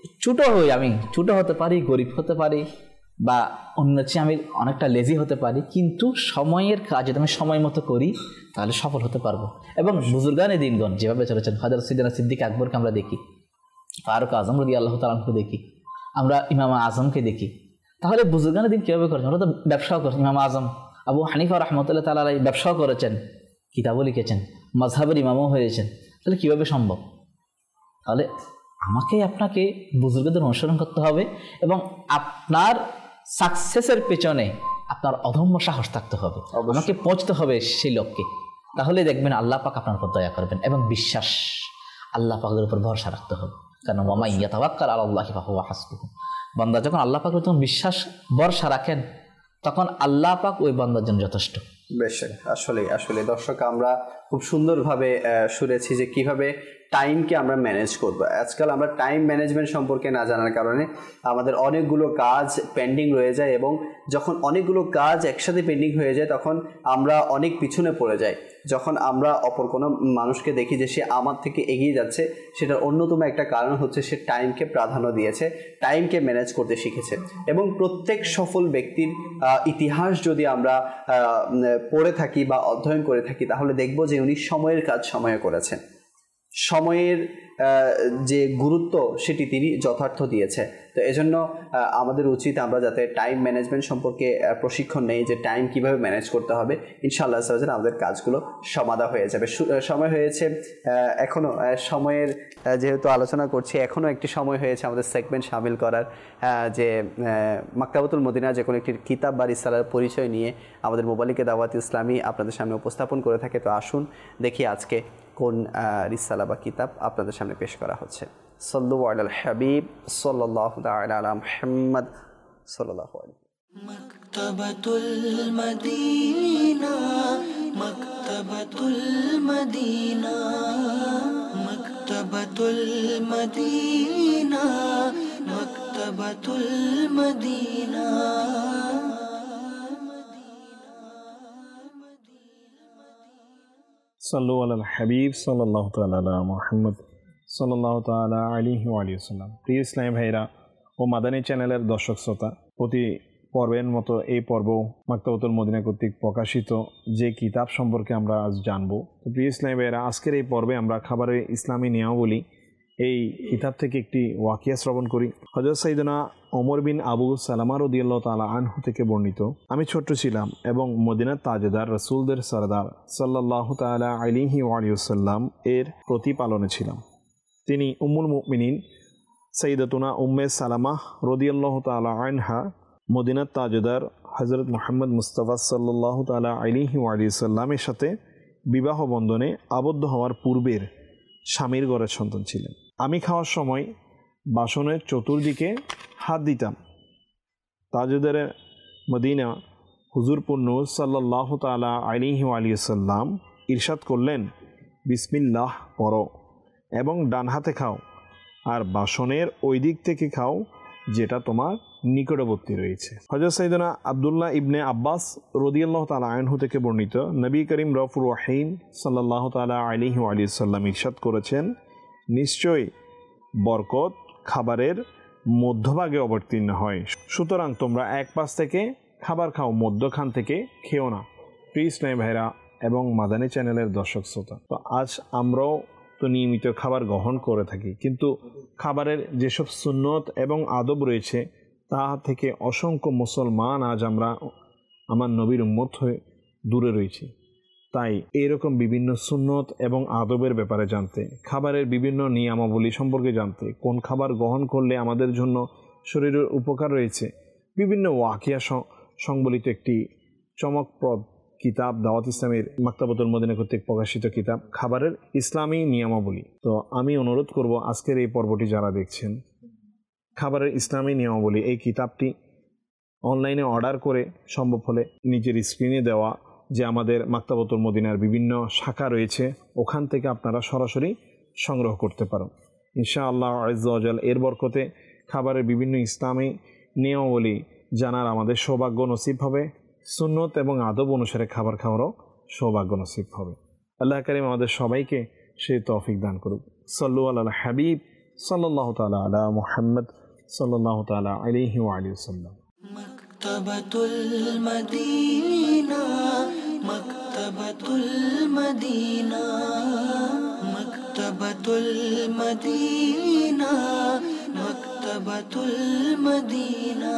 আমি ছোটো হতে পারি, গরিব হতে পারি, বা অন্য চেয়ে আমি অনেকটা লেজি হতে পারি, কিন্তু সময়ের কাজ যদি আমি সময় মতো করি তাহলে সফল হতে পারবো। এবং বুজুর্গানে দিনগণ যেভাবে চলেছেন, হযরত সাইয়েদনা সিদ্দিক আকবরকে আমরা দেখি, ফারুক আজম রাদিয়াল্লাহু তাআলা আনহুকে দেখি, আমরা ইমাম আজমকে দেখি। তাহলে বুজুর্গানে দিন কীভাবে করেছেন? ওরা তো ব্যবসাও করেছেন। ইমাম আজম আবু হানিফা রাহমাতুল্লাহ তাআলা আলাইহি ব্যবসাও করেছেন, কিতাবও লিখেছেন, মাযহাবের ইমামও হয়েছেন। তাহলে কীভাবে সম্ভব? তাহলে আমাকে আপনাকে বুজুর্গদের অনুসরণ করতে হবে এবং আপনার সাকসেসের পেছনে আপনার অদম্য সাহস থাকতে হবে, আমাকে পৌঁছতে হবে সেই লক্ষ্যে। তাহলে দেখবেন আল্লাহ পাক আপনার উপর দয়া করবেন, এবং বিশ্বাস আল্লাহ পাকের উপর ভরসা রাখতে হবে। কারণ ওয়া মান ইয়াতাওয়াক্কাল আলাল্লাহি ফাহুয়া হাসবুহু, বান্দা যখন আল্লাহ পাকের উপর বিশ্বাস ভরসা রাখেন তখন আল্লাহ পাক ওই বান্দার জন্য যথেষ্ট। বেশ, আসলে দর্শক আমরা খুব সুন্দরভাবে শুনেছি যে কিভাবে টাইমকে আমরা ম্যানেজ করব। আজকাল আমরা টাইম ম্যানেজমেন্ট সম্পর্কে না জানার কারণে আমাদের অনেকগুলো কাজ পেন্ডিং রয়ে যায়, এবং যখন অনেকগুলো কাজ একসাথে পেন্ডিং হয়ে যায় তখন আমরা অনেক পিছনে পড়ে যাই। যখন আমরা অপর কোনো মানুষকে দেখি যে সে আমার থেকে এগিয়ে যাচ্ছে, সেটার অন্যতম একটা কারণ হচ্ছে সে টাইমকে প্রাধান্য দিয়েছে, টাইমকে ম্যানেজ করতে শিখেছে। এবং প্রত্যেক সফল ব্যক্তির ইতিহাস যদি আমরা পড়ে থাকি বা অধ্যয়ন করে থাকি তাহলে দেখব যে উনি সময়ের কাজ সময়ে করেছেন, সময়ের যে গুরুত্ব সেটি তিনি যথার্থ দিয়েছে। তো এজন্য আমাদের উচিত আমরা যাতে টাইম ম্যানেজমেন্ট সম্পর্কে প্রশিক্ষণ নেই, যে টাইম কিভাবে ম্যানেজ করতে হবে, ইনশাআল্লাহ আমাদের কাজগুলো সমাধা হয়ে যাবে। সময় হয়েছে এখনও, সময়ের যেহেতু আলোচনা করছি, এখনও একটি সময় হয়েছে আমাদের সেগমেন্ট শামিল করার, যে মাকতাবাতুল মদিনা যে কোনো একটি কিতাব বা রিসালার পরিচয় নিয়ে আমাদের মোবালিকে দাওয়াত ইসলামী আপনাদের সামনে উপস্থাপন করে থাকে। তো আসুন দেখি আজকে কোন রিসালা বা কিতাব আপনাদের সামনে পেশ করা হচ্ছে। সাল্লু আলাল হাবিব সাল্লাল্লাহু তাআলা আলা মুহাম্মদ সাল্লাল্লাহু আলাইহি। মাকতাবাতুল মদিনা, মাকতাবাতুল মদিনা, মাকতাবাতুল মদিনা, মাকতাবাতুল মদিনা। সাল্লু আলাল হাবিব সাল্লাল্লাহু তাআলা আলা মুহাম্মদ সাল্লাল্লাহু তাআলা আলাইহি ওয়া সাল্লাম। প্রিয় ইসলামী ভাইরা ও মাদানী চ্যানেলের দর্শক শ্রোতা, প্রতি পর্বের মতো এই পর্ব মাকতাবাতুল মদিনা কর্তৃক প্রকাশিত যে কিতাব সম্পর্কে আমরা আজ জানবো। তো প্রিয় ইসলামী ভাইরা, আজকের এই পর্বে আমরা খাবারে ইসলামী নিয়মাবলী এই কিতাব থেকে একটি ওয়াকিয়া শ্রবণ করি। হযরত সাইয়েদনা ওমর বিন আবু সালামা রাদিয়াল্লাহু তাআলা আনহু থেকে বর্ণিত, আমি ছোট্ট ছিলাম এবং মদিনার তাজেদার রাসূলদের সরদার সাল্লাল্লাহু তাআলা আলাইহি ওয়া সাল্লাম এর প্রতিপালনে ছিলাম। তিনি উম্মুল মুমিনিন সাইয়্যিদাতুনা উম্মে সালামা রাদিয়াল্লাহু তাআলা আনহা মদিনার তাজেদার হযরত মুহাম্মদ মুস্তাফা সাল্লাল্লাহু তাআলা আলাইহি ওয়া সাল্লামের সাথে বিবাহ বন্ধনে আবদ্ধ হওয়ার পূর্বের স্বামীর ঘরের সন্তান ছিলেন। আমি খাওয়ার সময় বাসনের চতুর্দিকে হাত দিতাম। তাজেদারে মদিনা হুজুর নূর সাল্লাল্লাহু তাআলা আলাইহি ওয়া সাল্লাম ইরশাদ করলেন, বিসমিল্লাহ পড়ো এবং ডান হাতে খাও, আর বাসনের ওই দিক থেকে খাও যেটা তোমার নিকটবর্তী রয়েছে। হযরত সাইয়েদনা আব্দুল্লাহ ইবনে আব্বাস রাদিয়াল্লাহু তাআলা আনহু থেকে বর্ণিত, নবী করিম রাউফুর রহিম সাল্লাল্লাহু তাআলা আলাইহি ওয়া সাল্লাম ইরশাদ করেছেন, নিশ্চয়ই বরকত খাবারের মধ্যভাগে অবতীর্ণ হয়। সুতরাং তোমরা এক পাশ থেকে খাবার খাও, মধ্যখান থেকে খেও না। প্রিয় ইসলামী ভাইরা এবং মাদানী চ্যানেলের দর্শক শ্রোতা, তো আজ আমরাও তো নিয়মিত খাবার গ্রহণ করে থাকি, কিন্তু খাবারের যেসব সুন্নত এবং আদব রয়েছে তা থেকে অসংখ্য মুসলমান আজ আমরা আমার নবীর উম্মত হয়ে দূরে রয়েছি। তাই এরকম বিভিন্ন সুন্নত এবং আদবের ব্যাপারে জানতে, খাবারের বিভিন্ন নিয়মাবলী সম্পর্কে জানতে, কোন খাবার গ্রহণ করলে আমাদের জন্য শরীরের উপকার রয়েছে, বিভিন্ন ওয়াকিয়া সংবলিত একটি চমকপ্রদ কিতাব দাওয়াত ইসলামের মাকতাবাতুল মদিনা কর্তৃক প্রকাশিত কিতাব খাবারের ইসলামী নিয়মাবলী। তো আমি অনুরোধ করব আজকের এই পর্বটি যারা দেখছেন, খাবারের ইসলামী নিয়মাবলী এই কিতাবটি অনলাইনে অর্ডার করে সম্ভব হলে নিজের স্ক্রিনে দেওয়া যে আমাদের মাকতাবাতুল মদিনার বিভিন্ন শাখা রয়েছে ওখান থেকে আপনারা সরাসরি সংগ্রহ করতে পারেন। ইনশাআল্লাহ আজ্জা ওয়া জাল এর বরকতে খাবারের বিভিন্ন ইসলামী নিয়মাবলী জানার আমাদের সৌভাগ্য নসিব হবে, সুন্নত এবং আদব অনুসারে খাবার খাওয়ারও সৌভাগ্য নসিব হবে। আল্লাহ কারীম আমাদের সবাইকে সেই তৌফিক দান করুক। সাল্লু আলা হাবিব সাল্লাল্লাহু তাআলা আলা মুহাম্মদ সাল্লাল্লাহু তাআলা আলাইহি ওয়া আলিহি ওয়াসাল্লাম। মাকতাবাতুল মদিনা, মাকতাবাতুল মদিনা, মাকতাবাতুল মদিনা, মাকতাবাতুল মদিনা।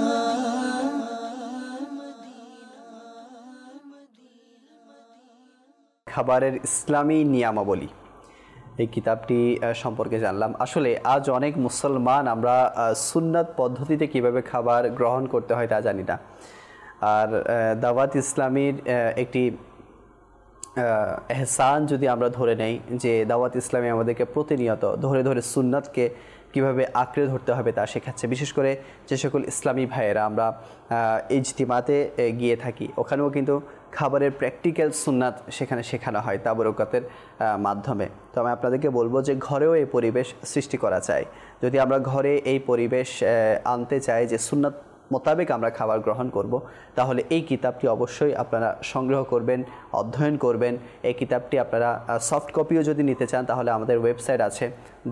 খাবারের ইসলামী নিয়মাবলী এই কিতাবটি সম্পর্কে জানলাম। আসলে আজ অনেক মুসলমান আমরা সুন্নাত পদ্ধতিতে কিভাবে খাবার গ্রহণ করতে হয় তা জানি না। আর দাওয়াত ইসলামীর একটি এহসান যদি আমরা ধরে নেই যে দাওয়াত ইসলামী আমাদেরকে প্রতিনিয়ত ধরে ধরে সুন্নাতকে কীভাবে আঁকড়ে ধরতে হবে তা শেখাচ্ছে। বিশেষ করে যে সকল ইসলামী ভাইয়েরা আমরা ইজতিমাতে গিয়ে থাকি, ওখানেও কিন্তু খাবারের প্র্যাকটিক্যাল সুন্নাত সেখানে শেখানো হয় তাবরুকাতের মাধ্যমে। তো আমি আপনাদেরকে বলবো যে ঘরেও এই পরিবেশ সৃষ্টি করা চাই। যদি আমরা ঘরে এই পরিবেশ আনতে চাই যে সুন্নাত মোতাবেক আমরা খাবার গ্রহণ করব, তাহলে এই কিতাবটি অবশ্যই আপনারা সংগ্রহ করবেন, অধ্যয়ন করবেন। এই কিতাবটি আপনারা সফট কপিও যদি নিতে চান তাহলে আমাদের ওয়েবসাইট আছে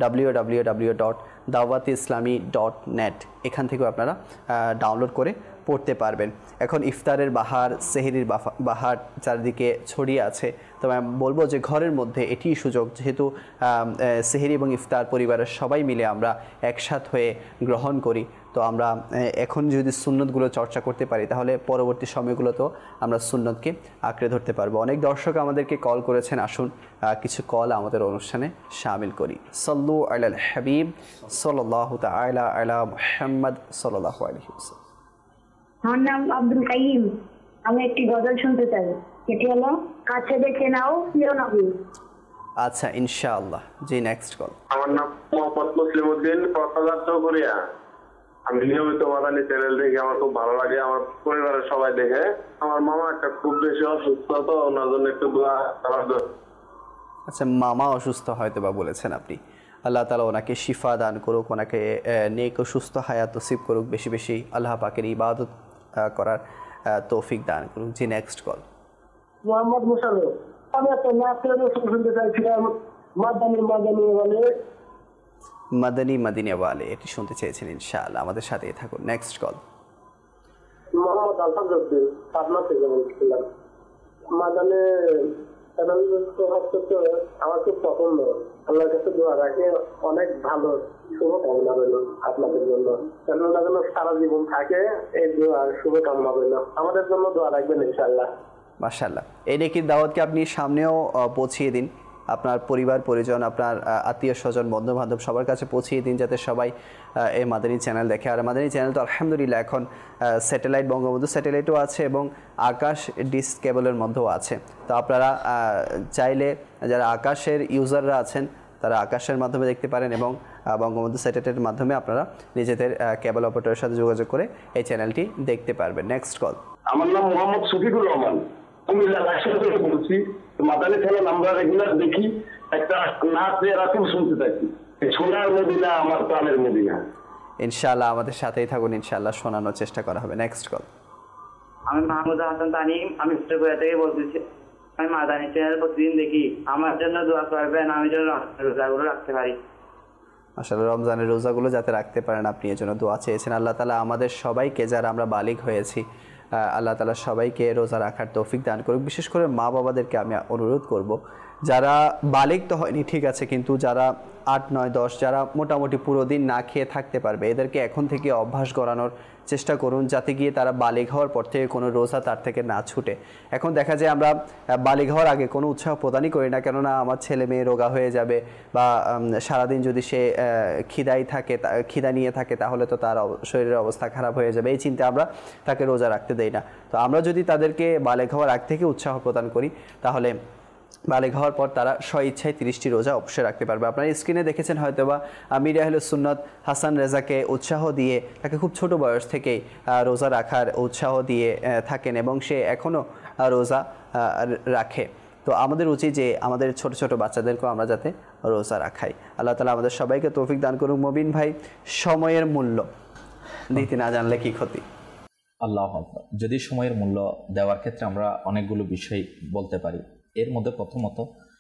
www.dawatislami.net, এখান থেকেও আপনারা ডাউনলোড করে পড়তে পারবেন। এখন ইফতারের বাহার, সেহরির বাহার চারিদিকে ছড়িয়ে আছে, তবে আমি বলবো যে ঘরের মধ্যে এটিই সুযোগ, যেহেতু সেহরি এবং ইফতার পরিবারের সবাই মিলে আমরা একসাথ হয়ে গ্রহণ করি। তো আমরা এখন যদি সুন্নতগুলো চর্চা করতে পারি তাহলে পরবর্তী সময়গুলোতেও আমরা সুন্নতকে আঁকড়ে ধরতে পারবো। অনেক দর্শক আমাদেরকে কল করেছেন, আসুন কিছু কল আমাদের অনুষ্ঠানে শামিল করি। সাল্লু আলাল হাবিব সাল্লাল্লাহু তাআলা আলা মুহাম্মদ সাল্লাল্লাহু আলাইহি ওয়াসাল্লাম। আমার নাম আব্দুল কাইম। আমি একটি গজল শুনতে চাই, এটি হলো কাছে দেখে নাও প্রিয় নবী। আচ্ছা, ইনশাআল্লাহ। জি, নেক্সট কল। আমার নাম মোহাম্মদ মুসলিম উদ্দিন, কক্সবাজার চৌঘরিয়া। আমি নিয়মিত মাদানী চ্যানেল দেখি, আমার খুব ভালো লাগে, আমার পরিবারের সবাই দেখে। আমার মামা একটা খুব বেশি অসুস্থ, তো ওনার জন্য একটু দোয়া করার জন্য। আচ্ছা, মামা অসুস্থ হয়তো বা বলেছেন আপনি। আল্লাহ তাআলা ওনাকে শিফা দান করুক, ওনাকে নেক ও সুস্থ হায়াত নসিব করুক, বেশি বেশি আল্লাহ পাকের ইবাদত করার তৌফিক দান করুক। জি, নেক্সট কল। মোহাম্মদ মুসাররফ। আমি একটা নাচের শুনতে চাইছিলাম, মাদানী মাদিনী ওয়ালে, এটি শুনতে চেয়েছেন। ইনশাআল্লাহ আমাদের সাথেই থাকুন। Next call. মোহাম্মদ আলফাজউদ্দিন, পাবনা থেকে বলছিলাম। মাদানী আমার খুব পছন্দ, আল্লাহর কাছে দোয়া রাখে, অনেক ভালো শুভকামনা রইল আপনাদের জন্য, কেননা যেন সারা জীবন থাকে এই দোয়ার শুভকামনা রইল। আমাদের জন্য দোয়া রাখবেন ইনশাআল্লাহ। মাশাআল্লাহ। এই নেকির দাওয়াতকে আপনি সামনেও পৌঁছিয়ে দিন, আপনার পরিবার পরিজন, আপনার আত্মীয় স্বজন, বন্ধু বান্ধব সবার কাছে পৌঁছিয়ে দিন, যাতে সবাই এই মাদানী চ্যানেল দেখে। আর মাদানী চ্যানেল তো আলহামদুলিল্লাহ এখন স্যাটেলাইট, বঙ্গবন্ধু স্যাটেলাইটও আছে এবং আকাশ ডিশ কেবলের মধ্যেও আছে। তো আপনারা চাইলে যারা আকাশের ইউজাররা আছেন তারা আকাশের মাধ্যমে দেখতে পারেন, এবং বঙ্গবন্ধু স্যাটেলাইটের মাধ্যমে আপনারা নিজেদের কেবল অপারেটরের সাথে যোগাযোগ করে এই চ্যানেলটি দেখতে পারবেন। Next call. আমার নাম মোহাম্মদ শফিকুর রহমান, কুমিল্লা রাজশাহী থেকে বলছি। মাদানী চ্যানেল আমরা রেগুলার দেখি, একটা নাচ রাতেও শুনতে থাকি, সোনার মদিনা আমার প্রাণের মদিনা। ইনশাআল্লাহ আমাদের সাথেই থাকুন, ইনশাআল্লাহ শোনানোর চেষ্টা করা হবে। Next call. আমি মাহমুদ হাসান তানিম, আমি উত্তরপ্রদেশ থেকে বলতেছি। আমি মাদানী চ্যানেল প্রতিদিন দেখি, আমার জন্য দোয়া করবেন, আমি যেন রোজাগুলো রাখতে পারি। আসলে রমজানের রোজাগুলো যাতে রাখতে পারেন আপনি এর জন্য দোয়া চেয়েছেন। আল্লাহ তাআলা আমাদের সবাইকে, যারা আমরা বালিগ হয়েছি, আল্লাহ তাআলা সবাইকে রোজা রাখার তৌফিক দান করুক। বিশেষ করে মা বাবাদেরকে আমি অনুরোধ করব, যারা বালিগ তো হয়নি ঠিক আছে, কিন্তু যারা 8, 9, 10 যারা মোটামুটি পুরো দিন না খেয়ে থাকতে পারবে, এদেরকে এখন থেকে অভ্যাস করানোর চেষ্টা করুন, যাতে গিয়ে তারা বালিগ হওয়ার পর থেকে কোনো রোজা তার থেকে না ছুটে। এখন দেখা যায় আমরা বালিগ হওয়ার আগে কোনো উৎসাহ প্রদানই করি না, কেননা আমার ছেলে মেয়ে রোগা হয়ে যাবে, বা সারাদিন যদি সে খিদা নিয়ে থাকে তাহলে তো তার শরীরের অবস্থা খারাপ হয়ে যাবে, এই চিন্তা আমরা তাকে রোজা রাখতে দেই না। তো আমরা যদি তাদেরকে বালিগ হওয়ার আগ থেকে উৎসাহ প্রদান করি, তাহলে বালিগ হওয়ার পর তারা স্বইচ্ছায় 30টি রোজা অবশ্যই রাখতে পারবে। আপনারা স্ক্রিনে দেখেছেন হয়তোবা আমির আহলে সুন্নাত হাসান রেজাকে উৎসাহ দিয়ে, তাকে খুব ছোট বয়স থেকেই রোজা রাখার উৎসাহ দিয়ে থাকেন এবং সে এখনও রোজা রাখে। তো আমাদের উচিত যে আমাদের ছোট ছোট বাচ্চাদেরকেও আমরা যাতে রোজা রাখাই। আল্লাহ তাআলা আমাদের সবাইকে তৌফিক দান করুক। মবিন ভাই, সময়ের মূল্য দিতে না জানলে কি ক্ষতি? আল্লাহু আকবার। যদি সময়ের মূল্য দেওয়ার ক্ষেত্রে আমরা অনেকগুলো বিষয় বলতে পারি। এর মধ্যে প্রথমত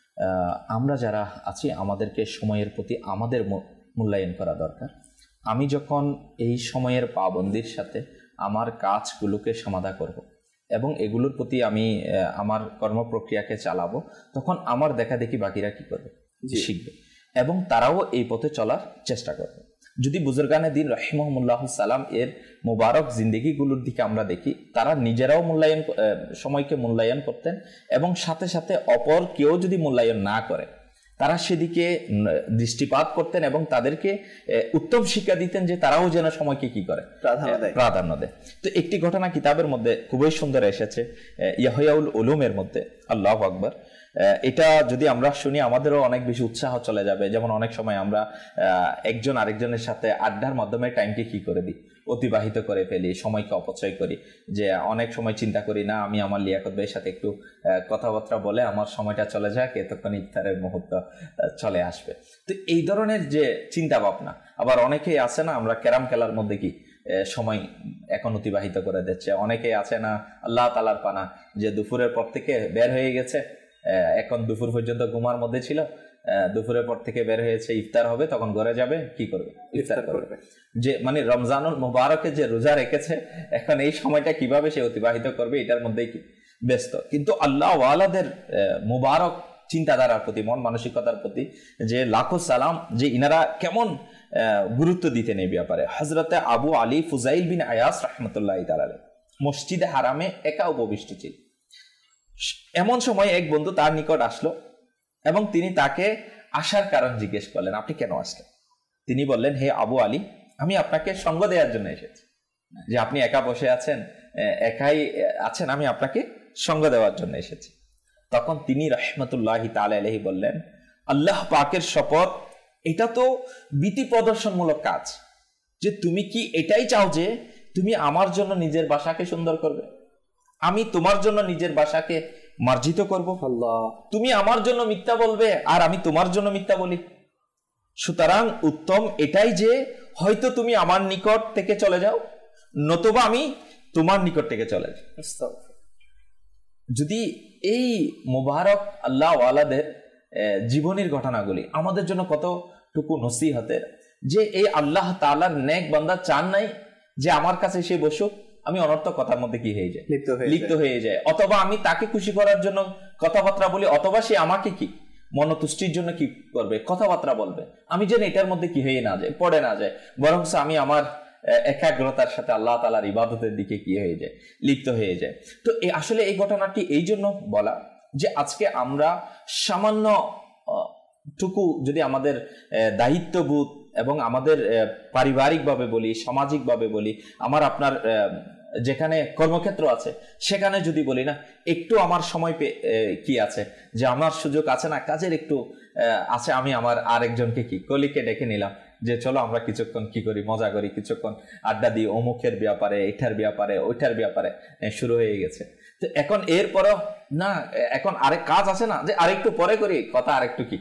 আমরা যারা আছি আমাদেরকে সময়ের প্রতি আমাদের মূল্যায়ন করা দরকার। আমি যখন এই সময়ের পাবন্দির সাথে আমার কাজগুলোকে সমাধা করব এবং এগুলোর প্রতি আমি আমার কর্মপ্রক্রিয়াকে চালাবো, তখন আমার দেখা দেখি বাকিরা কি করবে, শিখবে এবং তারাও এই পথে চলার চেষ্টা করবে। যদি বুজুর্গানে দিন রাহিমাহুমুল্লাহ সালাম এর মুবারক জিন্দেগিগুলোর দিকে আমরা দেখি, তারা নিজেরাও সময়কে মূল্যায়ন করতেন এবং সাথে সাথে অপর কেউ যদি মূল্যায়ন না করে তারা সেদিকে দৃষ্টিপাত করতেন এবং তাদেরকে উত্তম শিক্ষা দিতেন যে তারাও যেন সময়কে কি করে, প্রাধান্য দেয়। তো একটি ঘটনা কিতাবের মধ্যে খুবই সুন্দর এসেছে, ইয়াহইয়াউল উলুমের মধ্যে। আল্লাহু আকবার। এটা যদি আমরা শুনি আমাদেরও অনেক বেশি উৎসাহ চলে যাবে। যেমন অনেক সময় আমরা একজন আরেকজনের সাথে আড্ডার মাধ্যমে টাইমকে কি করে দিই, অতিবাহিত করে ফেলি, সময়কে অপচয় করি। যে অনেক সময় চিন্তা করি না আমি আমার লিয়াকত ভাইয়ের সাথে একটু কথাবার্তা বলে আমার সময়টা চলে যাক, এতক্ষণ ইফতারের মুহূর্ত চলে আসবে। তো এই ধরনের যে চিন্তা ভাবনা, আবার অনেকেই আছে না আমরা ক্যারাম খেলার মধ্যে কি সময় এখন অতিবাহিত করে দিচ্ছে। অনেকেই আছে না আল্লাহ তাআলার পানা, যে দুপুরের পর থেকে বের হয়ে গেছে, এখন দুপুর পর্যন্ত ঘুমার মধ্যে ছিল, দুপুরের পর থেকে বের হয়েছে, ইফতার হবে, তখন ঘরে যাবে, কি করবে, ইফতার করবে। যে মানে রমজানুল মুবারকে যে রোজা রেখেছে, এখন এই সময়টা কিভাবে সে অতিবাহিত করবে এটার মধ্যেই কি ব্যস্ত। কিন্তু আল্লাহ ওয়ালাদের মুবারক চিন্তাধারার প্রতি, মন মানসিকতার প্রতি যে লাখো সালাম, যে ইনারা কেমন গুরুত্ব দিতেন এই ব্যাপারে। হযরতে আবু আলী ফুজাইল বিন আয়াস রাহমাতুল্লাহি তাআলা মসজিদে হারামে একা উপবিষ্ট ছিল। এমন সময় এক বন্ধু তার নিকট আসলো এবং তিনি তাকে আসার কারণ জিজ্ঞেস করলেন, আপনি কেন আসলেন? তিনি বললেন, হে আবু আলী, আমি আপনাকে সঙ্গ দেওয়ার জন্য এসেছি। যে আপনি একা বসে আছেন, একাই আছেন, আমি আপনাকে সঙ্গ দেওয়ার জন্য এসেছি। তখন তিনি রাহমাতুল্লাহি তাআলা আলাইহি বললেন, আল্লাহ পাকের শপথ, এটা তো ভীতি প্রদর্শনমূলক কাজ। যে তুমি কি এটাই চাও যে তুমি আমার জন্য নিজের বাসাকে সুন্দর করবে, আমি তোমার জন্য নিজের বাসাকে মার্জিত করব? আল্লাহ, তুমি আমার জন্য মিথ্যা বলবে আর আমি তোমার জন্য মিথ্যা বলি। সুতরাং উত্তম এটাই যে হয়তো তুমি আমার নিকট থেকে চলে যাও, নতুবা আমি তোমার নিকট থেকে চলে যাই। যদি এই মুবারক আল্লাহ ওয়ালাদের জীবনের ঘটনাগুলি আমাদের জন্য কতটুকু নসিহতের, যে এই আল্লাহ তাআলার নেক বান্দা চান নাই যে আমার কাছে সে বসুক, আমি অনর্থক কথার মধ্যে কি হয়ে যায়, লিপ্ত হয়ে যায়, অথবা আমি তাকে খুশি করার জন্য কথাবার্তা বলি, অথবা সে আমাকে কি মনতুষ্টির জন্য কি করবে, কথাবার্তা বলবে, আমি যেন এটার মধ্যে কি হয়ে না যায়, পড়ে না যায়, বরং আমি আমার একাগ্রতার সাথে আল্লাহ তাআলার ইবাদতের দিকে কি হয়ে যায়, লিপ্ত হয়ে যায়। তো আসলে এই ঘটনাটি এই জন্য বলা যে আজকে আমরা সামান্য টুকু যদি আমাদের দায়িত্ববোধ এবং আমাদের পারিবারিকভাবে বলি, সামাজিকভাবে বলি, আমার আপনার যেখানে কর্মক্ষেত্র আছে সেখানে যদি বলি না একটু আমার সময় কি আছে, যে আমার সুযোগ আছে না, কাজের একটু আছে, আমি আমার আরেকজনকে কি কলিকে ডেকে নিলাম যে চলো আমরা কিছুক্ষণ কি করি, মজা করি, কিছুক্ষণ আড্ডা দিই, অমুকের ব্যাপারে, এটার ব্যাপারে, ওইটার ব্যাপারে শুরু হয়ে গেছে। তো এখন এরপরও না, এখন আরেক কাজ আছে না, যে আরেকটু পরে করি, কথা আরেকটু কি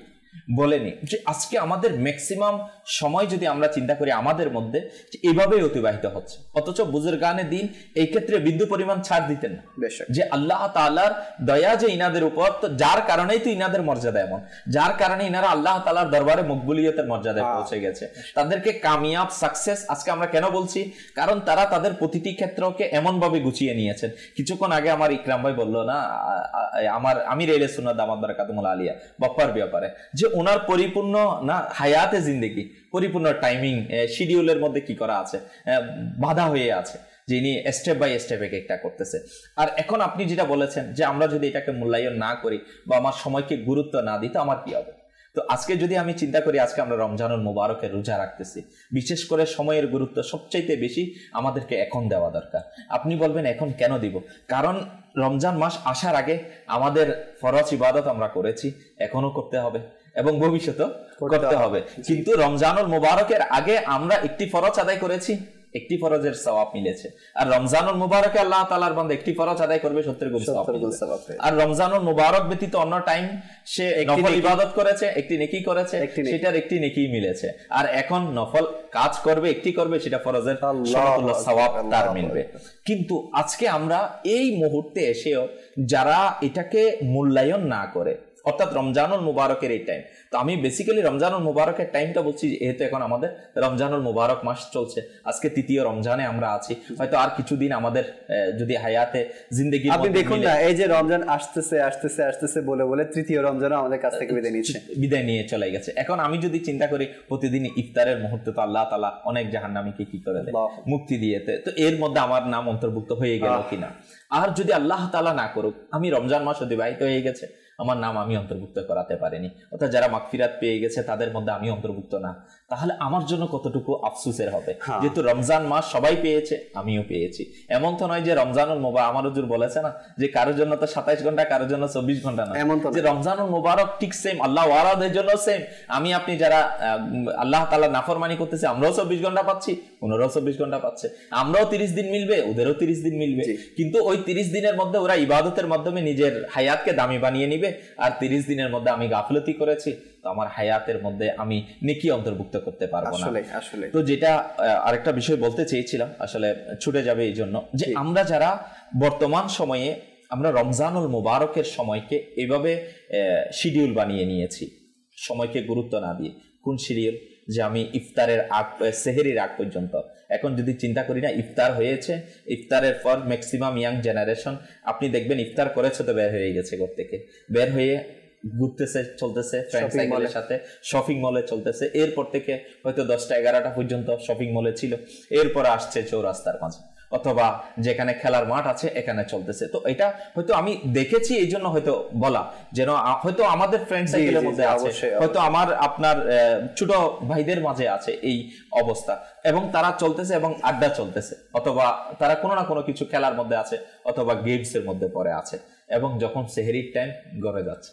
বলেনি যে আজকে আমাদের ম্যাক্সিমাম সময় যদি আমরা চিন্তা করি আমাদের মধ্যে এভাবেই অতিবাহিত হচ্ছে, অথচ বুজুর্গানে দিন এই ক্ষেত্রে বিন্দু পরিমাণ ছাড় দিতেন না যে আল্লাহ তাআলার দয়া যে ইনাদের উপর, তো যার কারণেই তো ইনাদের মর্যাদা এমন, যার কারণে ইনারা আল্লাহ তাআলার দরবারে মকবুলিয়তের মর্যাদায় পৌঁছে গেছে, তাদেরকে কামিয়াব সাকসেস আজকে আমরা কেন বলছি, কারণ তারা তাদের প্রতিটি ক্ষেত্রকে এমন ভাবে গুছিয়ে নিয়েছেন। কিছুক্ষণ আগে আমার ইকরাম ভাই বললো না আমার আমির আহলে সুন্নাত দামাত বারাকাতুহুল আলিয়া বাপ্পার ব্যাপারে, যে ওনার পরিপূর্ণ না হায়াতে জিন্দেগি পরিপূর্ণ টাইমিং শিডিউলের মধ্যে কি করা আছে, বাধা হয়ে আছে, যিনি স্টেপ বাই স্টেপ এক একটা করতেছে। আর এখন আপনি যেটা বলেছেন যে আমরা যদি এটাকে মূল্যায়ন না করি বা আমার সময়কে গুরুত্ব না দিই তো আমার কি হবে। তো আজকে যদি আমি চিন্তা করি আজকে আমরা রমজানুল মুবারকের রোজা রাখতেছি, বিশেষ করে সময়ের গুরুত্ব সবচাইতে বেশি আমাদেরকে এখন দেওয়া দরকার। আপনি বলবেন এখন কেন দিব, কারণ রমজান মাস আসার আগে আমাদের ফরজ ইবাদত আমরা করেছি, এখনো করতে হবে এবং ভবিষ্যতেও করতে হবে, কিন্তু রমজানুল মুবারকের আগে আমরা একটি ফরজ আদায় করেছি, একটি ফরজের সওয়াব মিলেছে। আর রমজানুল মুবারকে আল্লাহ তাআলার বান্দা একটি ফরজ আদায় করবে 70 গুণ সওয়াব। আর রমজানুল মুবারক ব্যতীত অন্য টাইম সে নফল ইবাদত করেছে, একটি নেকি করেছে, সেটার একটি নেকি মিলেছে। আর এখন নফল কাজ করবে, একটি করবে, সেটা ফরজের সমতুল্য সওয়াব তার মিলবে। কিন্তু আজকে আমরা এই মুহূর্তে এসেও যারা এটাকে মূল্যায়ন না করে, অর্থাৎ রমজানুল মুবারকের এই টাইম, তো আমি বেসিক্যালি রমজানুল মুবারকের টাইমটা বলছি যেহেতু এখন আমাদের রমজানুল মুবারক মাস চলছে, আজকে তৃতীয় রমজানে আমরা আছি, হয়তো আর কিছুদিন আমাদের যদি হায়াতে জিন্দেগি, আপনি দেখুন না এই যে রমজান আসতেছে আসতেছে আসতেছে বলে বলে তৃতীয় রমজানও আমাদের কাছ থেকে বিদায় নিয়ে চলে গেছে। এখন আমি যদি চিন্তা করি প্রতিদিন ইফতারের মুহূর্তে তো আল্লাহ তাআলা অনেক জাহান্নামীকে কি করে দেয়, মুক্তি দিয়েতে, তো এর মধ্যে আমার নাম অন্তর্ভুক্ত হয়ে গেল কিনা। আর যদি আল্লাহ তাআলা না করুক, আমি রমজান মাস অতিবাহিত হয়ে গেছে, আমার নাম আমি অন্তর্ভুক্ত করাতে পারিনি, অর্থাৎ যারা মাগফিরাত পেয়ে গেছে তাদের মধ্যে আমি অন্তর্ভুক্ত না, তাহলে আমার জন্য কতটুকু আফসোসের হবে। যেহেতু রমজান মাস সবাই পেয়েছে, আমিও পেয়েছি। এমন তো নয় যে রমজানুল মুবারক, আমার হুজুর বলেছে না যে কারোর জন্য তো 27 ঘন্টা, কারোর জন্য 24 ঘন্টা না, যে রমজানুল মুবারক ঠিক সেম আল্লাহ ওয়ারাদের জন্য সেম। আমি আপনি যারা আল্লাহ তাআলা নাফরমানি করতেছে, আমরাও 24 ঘন্টা পাচ্ছি, ওনারাও 24 ঘন্টা পাচ্ছে, আমরাও 30 দিন মিলবে, ওদেরও 30 দিন মিলবে। কিন্তু ওই 30 দিনের মধ্যে ওরা ইবাদতের মাধ্যমে নিজের হায়াতকে দামি বানিয়ে নিবে, আর 30 দিনের মধ্যে আমি গাফলতি করেছি, তো আমার হায়াতের মধ্যে আমি নেকি অন্তর্ভুক্ত করতে পারবো না। তো যেটা আরেকটা বিষয় বলতে চেয়েছিলাম, আসলে ছুটে যাবে এই জন্য, যে আমরা যারা বর্তমান সময়ে আমরা রমজানুল মুবারকের সময়কে এভাবে শিডিউল বানিয়ে নিয়েছি, সময়কে গুরুত্ব না দিয়ে। কোন শিডিউল? যে আমি ইফতারের আগ, সেহেরির আগ পর্যন্ত, এখন যদি চিন্তা করি না ইফতার হয়েছে, ইফতারের পর ম্যাক্সিমাম ইয়াং জেনারেশন আপনি দেখবেন ইফতার করেছে তো বের হয়ে গেছে, ঘর থেকে বের হয়ে ঘুরতেছে, চলতেছে ফ্রেন্ড সাইকেলের সাথে, শপিং মলে চলতেছে, এরপর থেকে হয়তো 10টা 11টা পর্যন্ত শপিং মলে ছিল, এরপর আসছে চৌরাস্তার মাঝে অথবা যেখানে খেলার মাঠ আছে এখানে চলতেছে। তো এটা হয়তো আমি দেখেছি এই জন্য হয়তো বলা, যেন হয়তো আমাদের ফ্রেন্ড সাইকেলের মধ্যে আছে, হয়তো আমার আপনার ছোট ভাইদের মাঝে আছে এই অবস্থা, এবং তারা চলতেছে এবং আড্ডা চলতেছে, অথবা তারা কোনো না কোনো কিছু খেলার মধ্যে আছে, অথবা গেমস এর মধ্যে পড়ে আছে, এবং যখন সেহরির টাইম ঘরে যাচ্ছে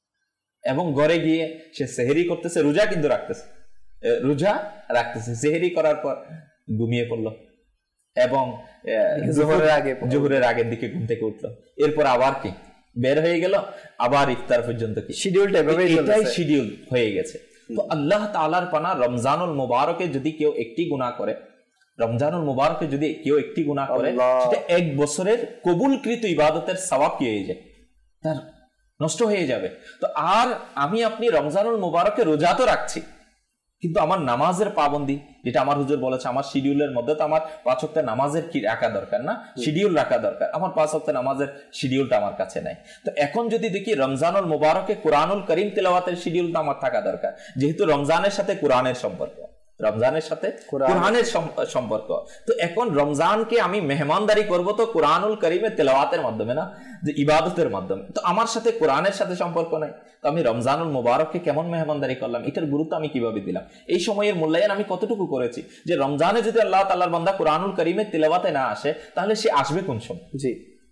এবং ঘরে গিয়ে সে সেহরি করতেছে, রোজা কিন্তু রাখতেছে, রোজা রাখতেছে, সেহরি করার পর ঘুমিয়ে পড়লো এবং জোহরের আগের দিকে ঘুম থেকে উঠলো, এরপর আবার কি বের হয়ে গেল, আবার ইফতার পর্যন্ত কি শিডিউলটা এটাই শিডিউল হয়ে গেছে। তো আল্লাহ তাআলার পানা রমজানুল মুবারকে যদি কেউ একটি গুনাহ করে, রমজানুল মুবারকে যদি কেউ একটি গুনাহ করে, সেটা 1 বছরের কবুলকৃত ইবাদতের সওয়াব কি হয়ে যায়, তার নষ্ট হয়ে যাবে। তো আর আমি আপনি রমজানুল মুবারকে রোজা তো রাখছি, কিন্তু আমার নামাজের পাবন্দি, যেটা আমার হুজুর বলেছে, আমার শিডিউলের মধ্যে তো আমার 5 ওয়াক্ত নামাজের কি রাখা দরকার না, শিডিউল রাখা দরকার, আমার 5 ওয়াক্ত নামাজের শিডিউলটা আমার কাছে নাই। তো এখন যদি দেখি রমজানুল মুবারকে কোরআনুল করিম তিলাওয়াতের শিডিউলটা আমার থাকা দরকার, যেহেতু রমজানের সাথে কোরআনের সম্পর্ক, রমজানের সাথে কোরআনের সম্পর্ক। তো এখন রমজানকে আমি মেহমানদারি করব তো কোরআনুল করিমের তেলাওয়াতের মাধ্যমে না, যে ইবাদতের মাধ্যমে। তো আমার সাথে কোরআনের সাথে সম্পর্ক নাই, তো আমি রমজানুল মুবারককে কেমন মেহমানদারি করলাম, এটার গুরুত্ব আমি কিভাবে দিলাম, এই সময়ের মূল্যায়ন আমি কতটুকু করেছি, যে রমজানে যদি আল্লাহ তাআলার বান্দা কোরআনুল করিমের তেলাওয়াতে না আসে তাহলে সে আসবে কোন সময়? জি,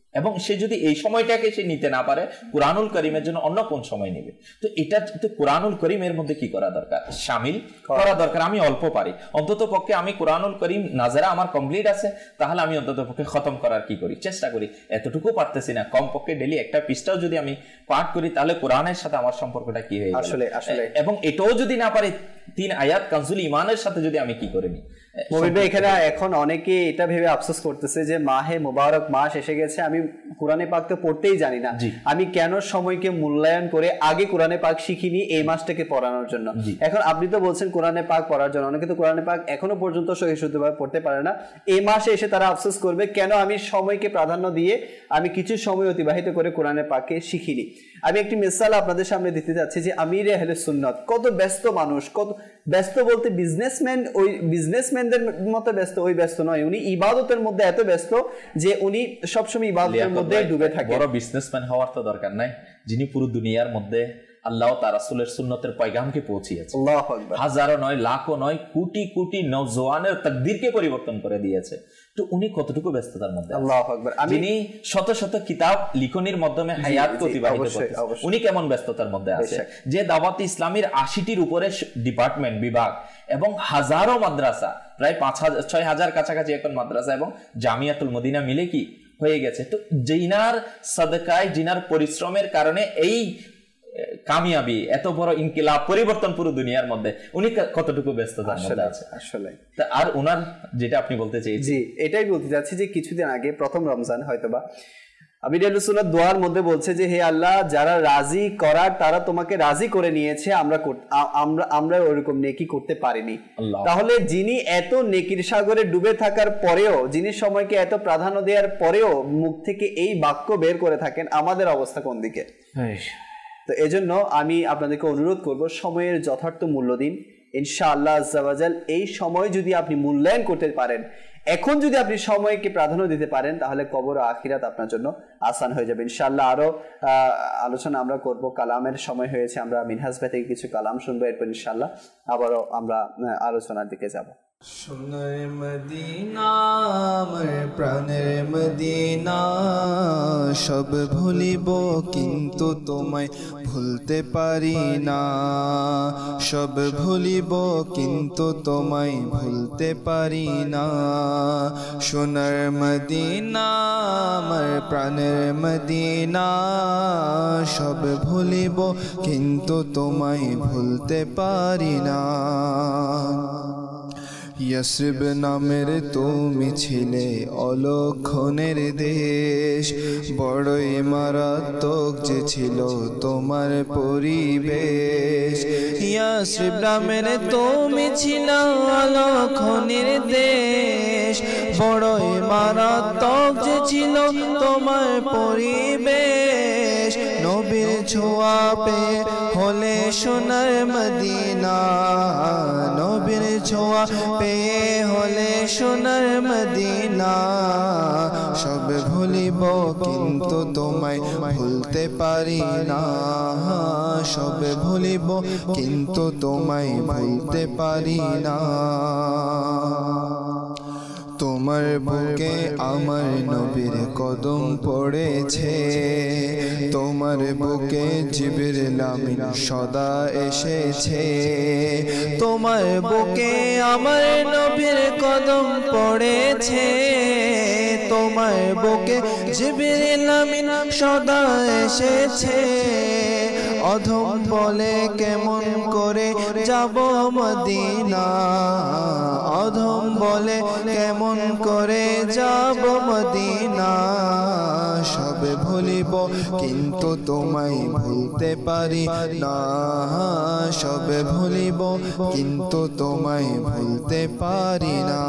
এবং সে যদি এই সময়টাকে সে নিতে না পারে, কুরআনুল করিমের জন্য অন্য কোন সময় নেবে? তো এটা তো কুরআনুল করিমের মধ্যে কি করা দরকার? শামিল করা দরকার। আমি অল্প পারি, অন্তত পক্ষে আমি কুরআনুল করিম নাজেরা আমার কমপ্লিট আছে, তাহলে আমি অন্তত পক্ষে খতম করার কি করি, চেষ্টা করি। এতটুকু পারতেছি না, কম পক্ষে ডেলি একটা পৃষ্ঠাও যদি আমি পাঠ করি, তাহলে কোরআনের সাথে আমার সম্পর্কটা কি হয়ে গেল? আসলে এবং এটাও যদি না পারি, 3 আয়াত কানজুল ইমানের সাথে যদি আমি কি করে নি। মুবিন ভাই, এখানে এখন অনেকে এটা ভেবে আফসোস করতেছে যে মাহে মুবারক মাস এসে গেছে, আমি কোরআনে পাক তো পড়তেই জানি না, আমি কেন সময়কে মূল্যায়ন করে আগে কোরআনে পাক শিখিনি এই মাসটাকে পড়ানোর জন্য। এখন আপনি তো বলছেন কোরআনে পাক পড়ার জন্য, অনেকে তো কোরআনে পাক এখনো পর্যন্ত সহি শুদ্ধভাবে পড়তে পারে না। এই মাসে এসে তারা আফসোস করবে কেন আমি সময়কে প্রাধান্য দিয়ে আমি কিছু সময় অতিবাহিত করে কোরআনে পাকে শিখিনি। আমি একটি মিসাল আপনাদের সামনে দিতে যাচ্ছি যে আমির আহলে সুন্নাত কত ব্যস্ত মানুষ, কত ব্যস্ত বলতে বিজনেসম্যান, ওই বিজনেসম্যানদের মতো ব্যস্ত, ওই ব্যস্ত নয়, উনি ইবাদতের মধ্যে এত ব্যস্ত যে উনি সবসময় ইবাদতের মধ্যে ডুবে থাকে। বড় বিজনেসম্যান হওয়ার তো দরকার নাই, যিনি পুরো দুনিয়ার মধ্যে আল্লাহ তার রাসূলের সুন্নতের পয়গামকে পৌঁছিয়েছে। আল্লাহু আকবার। হাজারো নয়, লাখো নয়, কোটি কোটি নওজওয়ানের তাকদীরকে পরিবর্তন করে দিয়েছে। তো উনি কতটুকু ব্যস্ততার মধ্যে? আল্লাহু আকবার। যিনি শত শত কিতাব লিখনির মাধ্যমে হায়াতকে অতিবাহিত করতেছে, উনি কেমন ব্যস্ততার মধ্যে আছে? যে দাওয়াত ইসলামীর 80টির উপরে ডিপার্টমেন্ট, বিভাগ এবং হাজারো মাদ্রাসা, প্রায় 5,000-6,000 কাছাকাছি এখন মাদ্রাসা এবং জামিয়াতুল মদিনা মিলে কি হয়ে গেছে। তো জিনার সাদকায়, জিনার পরিশ্রমের কারণে এই কামিয়াবি, এত বড় ইনকিলাব, পরিবর্তন পুরো দুনিয়ার মধ্যে, উনি কতটুকু ব্যস্ততার মধ্যে আছে আসলে। আর ওনার যেটা আপনি বলতে চেয়েছেন, জি এটাই বলতে যাচ্ছি যে কিছুদিন আগে প্রথম রমজান হয়তোবা আমির আহলে সুন্নাত দোয়ার মধ্যে বলছে যে হে আল্লাহ, যারা রাজি করার তারা তোমাকে রাজি করে নিয়েছে, আমরা ওরকম নেকি করতে পারিনি। তাহলে যিনি এত নেকির সাগরে ডুবে থাকার পরেও, যিনি সময়কে এত প্রাধান্য দেওয়ার পরেও মুখ থেকে এই বাক্য বের করে থাকেন, আমাদের অবস্থা কোন দিকে? তো এজন্য আমি আপনাদেরকে অনুরোধ করব, সময়ের যথার্থ মূল্য দিন। ইনশাআল্লাহ আজ্জা ওয়া জাল এই সময় যদি আপনি মূল্যায়ন করতে পারেন, এখন যদি আপনি সময়কে প্রাধান্য দিতে পারেন, তাহলে কবর ও আখিরাত আপনার জন্য আসান হয়ে যাবে ইনশাআল্লাহ। আরো আলোচনা আমরা করব, কালামের সময় হয়েছে, আমরা মিনহাজ ভাই থেকে কিছু কালাম শুনবো, এরপর ইনশাআল্লাহ আবারও আমরা আলোচনার দিকে যাব। সোনার মদিনা, আমার প্রাণের মদিনা, সব ভুলিব কিন্তু তোমায় ভুলতে পারি না, সব ভুলিব কিন্তু তোমায় ভুলতে পারি না। সোনার মদিনা, আমার প্রাণের মদিনা, সব ভুলিব কিন্তু তোমায় ভুলতে পারি না। ইয়াসরিব নামের তুমি ছিলে অলক্ষণের দেশ, বড়ই মারাত্মক যে ছিল তোমার পরিবেশ। ইয়াসরিব নামের তুমি ছিলে অলক্ষণের দেশ, বড়ই মারাত্মক যে ছিল তোমার পরিবেশ। নবীর ছোঁয়া পেয়ে হলে সোনার মদিনা, নবীর ছোঁয়া পেয়ে হলে সোনার মদিনা, সব ভুলিব কিন্তু তোমায় ভুলতে পারি না, সব ভুলিব কিন্তু তোমায় ভুলতে পারি না। তোমার বুকে আমার নবীর কদম পড়েছে, তোমার বুকে জিবরিল আমিন সদা এসেছে। তোমার বুকে আমার নবীর কদম পড়েছে, তোমার বুকে জিবরিল আমিন সদা এসেছে। অধম বলে কেমন করে যাব মদিনা, অধম বলে কেমন করে যাব মদিনা, সব ভুলিব কিন্তু তোমায় ভুলতে পারি না, সব ভুলিব কিন্তু তোমায় ভুলতে পারি না।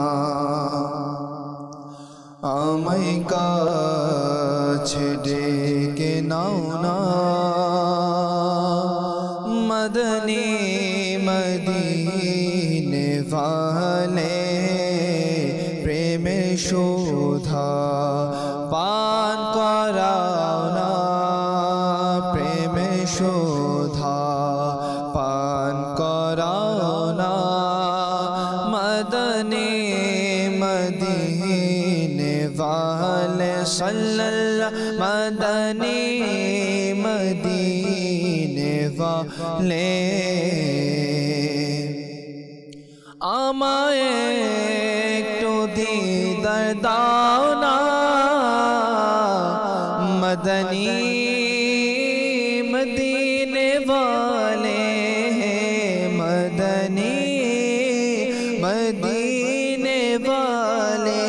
আমায় কাছে ডেকে নাও না, মদনী মদিনে वाले, প্রেমের সুধা পান করাও না, প্রেমের সুধা পান করাও না। মদনী মদিনে वाले सल्लल्लाहु मदीने वाले আমায় একটু দিদার দাও না মদনী মদিনে वाले मदनी मदीने वाले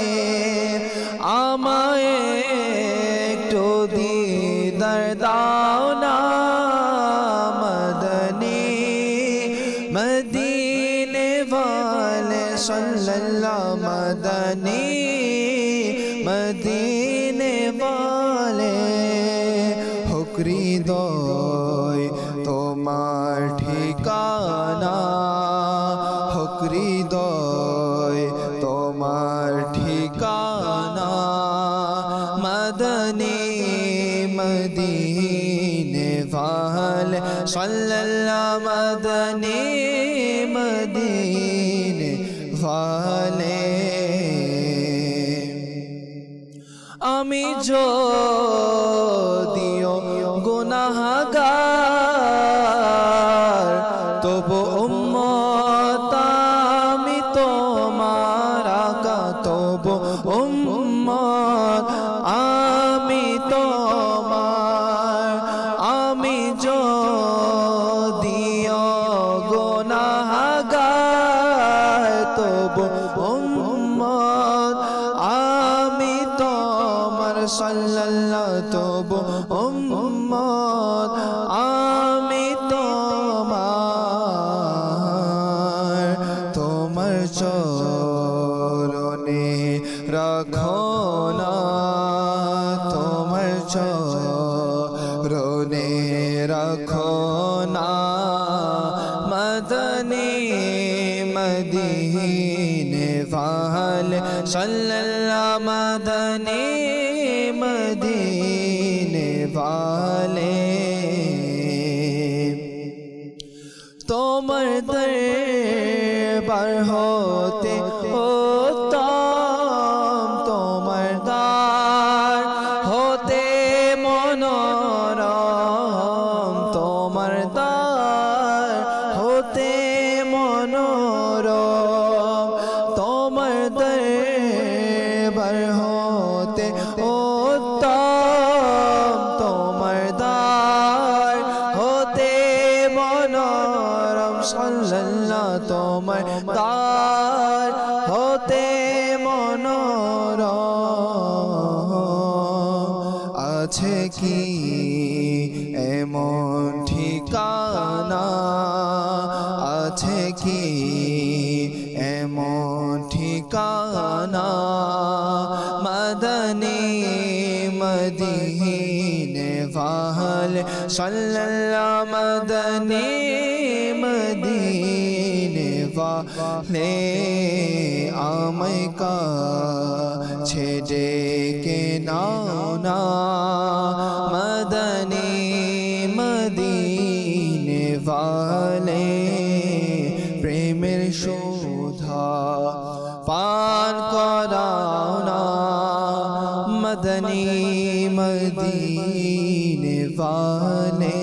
আমায় একটু দিদার দাও না মদনী মদিনে वाले सल्लल्लाहु मदनी मदीने वाले हुक्री দয় তোমার ঠিকানা हुक्री দয় তোমার ঠিকানা मदनी मदीने वाले सल्लल्लाहु मदनी मदीने वाले আমি যদিও গুনাহগার তবু উম্মত আমি তোমার আকা তবু উম্মত আমি তোমার আমি যদিও গুনাহগার তবু উম্মত আমি তোমার সাল্লাল্লাহু তবু উম্মত আমি তোমার তোমার চরণে রাখো না তোমার চরণে রাখো না মদনী মদীনে वाले सल्लल्लाहु मदनी मदीने वाले তোমার দরবার হতে উত্তম তোমার দ্বার হতে মনোরম তোমার দ্বার হতে মনোরম তোমার দরবার হতে উত্তম তোমার দ্বার হতে মনোরম সাল্লাল্লাহু তোমার দ্বার হতে মনোরম আছে কি এমন ঠিকানা আছে কি এমন ঠিকানা মদনী মদীনে वाले सल्लल्लाहु मदनी मदीने वाले আমায় কাছে ডেকে নাও না মদনী মদীনে वाले প্রেমের সুধা পান করাও না মদনী মদীনে वाले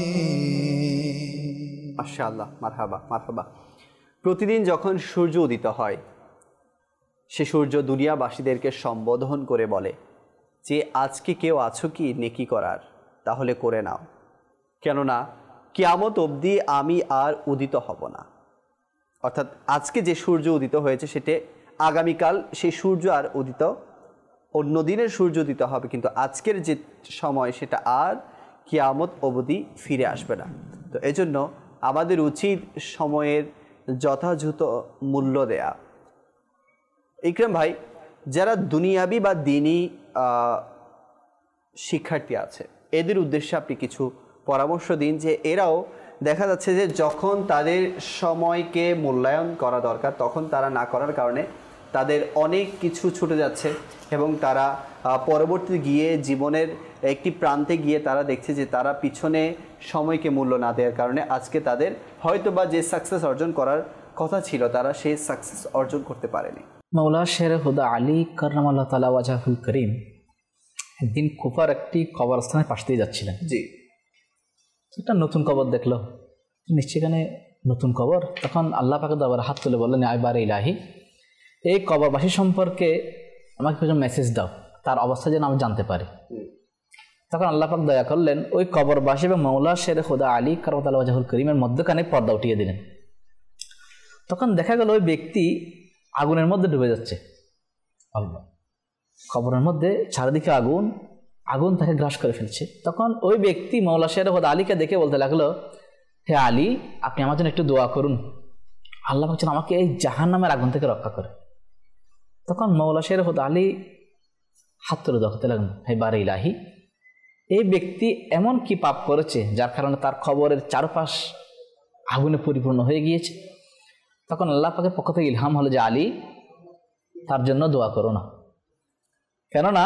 মাশাআল্লাহ মারহাবা মারহাবা। প্রতিদিন যখন সূর্য উদিত হয় সে সূর্য দুনিয়াবাসীদেরকে সম্বোধন করে বলে যে আজকে কেউ আছো কি নেকি করার, তাহলে করে নাও, কেননা কিয়ামত অবধি আমি আর উদিত হব না। অর্থাৎ আজকে যে সূর্য উদিত হয়েছে সেটা আগামীকাল সেই সূর্য আর উদিত, অন্য দিনের সূর্য উদিত হবে, কিন্তু আজকের যে সময় সেটা আর কিয়ামত অবধি ফিরে আসবে না। তো এজন্য আমাদের উচিত সময়ের যথাযথ মূল্য দেয়া। ইকরাম ভাই, যারা দুনিয়াবি বা দিনী শিক্ষার্থী আছে এদের উদ্দেশ্যে আপনি কিছু পরামর্শ দিন, যে এরাও দেখা যাচ্ছে যে যখন তাদের সময়কে মূল্যায়ন করা দরকার তখন তারা না করার কারণে তাদের অনেক কিছু ছুটে যাচ্ছে এবং তারা পরবর্তী গিয়ে জীবনের একটি প্রান্তে গিয়ে তারা দেখছে যে তারা পিছনে সময়কে মূল্য না দেওয়ার কারণে আজকে তাদের হয়তোবা যে সাকসেস অর্জন করার কথা ছিল তারা সেই সাকসেস অর্জন করতে পারেনি। মৌলা শের হুদা আলী কাররামাল্লাহু তাআলা ওয়াজহুল করিম একদিন কুফার একটি কবরস্থানের পাশ দিয়ে যাচ্ছিলেন। জি। একটা নতুন কবর দেখলো, নিশ্চয় এখানে নতুন কবর। তখন আল্লাহ পাকের দরবারে হাত তুলে বললেন, আইবারে ইলাহি, এই কবরবাসী সম্পর্কে আমাকে কিছু মেসেজ দাও, তার অবস্থা যেন আমি জানতে পারি। তখন আল্লাহ পাক দয়া করলেন, ওই কবরবাসী এবং মৌলা শের খুদা আলী কারওয়াতাল্লাহু ওয়াজহুল করিমের মধ্যখানে পর্দা উঠিয়ে দিলেন। তখন দেখা গেল ওই ব্যক্তি আগুনের মধ্যে ডুবে যাচ্ছে। আল্লাহ, কবরের মধ্যে চারিদিকে আগুন, আগুন তাকে গ্রাস করে ফেলছে। তখন ওই ব্যক্তি মৌলা শের খুদা আলীকে দেখে বলতে লাগলো, হে আলী, আপনি আমার জন্য একটু দোয়া করুন, আল্লাহ পাক যেন আমাকে এই জাহান্নামের আগুন থেকে রক্ষা করে। তখন মৌলা শের খুদা আলী হাত তুলে দোয়া করতে লাগলেন, হে বারে ইলাহি, এই ব্যক্তি এমন কি পাপ করেছে যার কারণে তার কবরের চারপাশ আগুনে পরিপূর্ণ হয়ে গিয়েছে। তখন আল্লাহ পাকের পক্ষ থেকে ইলহাম হলো যে আলী, তার জন্য দোয়া করো না, কেননা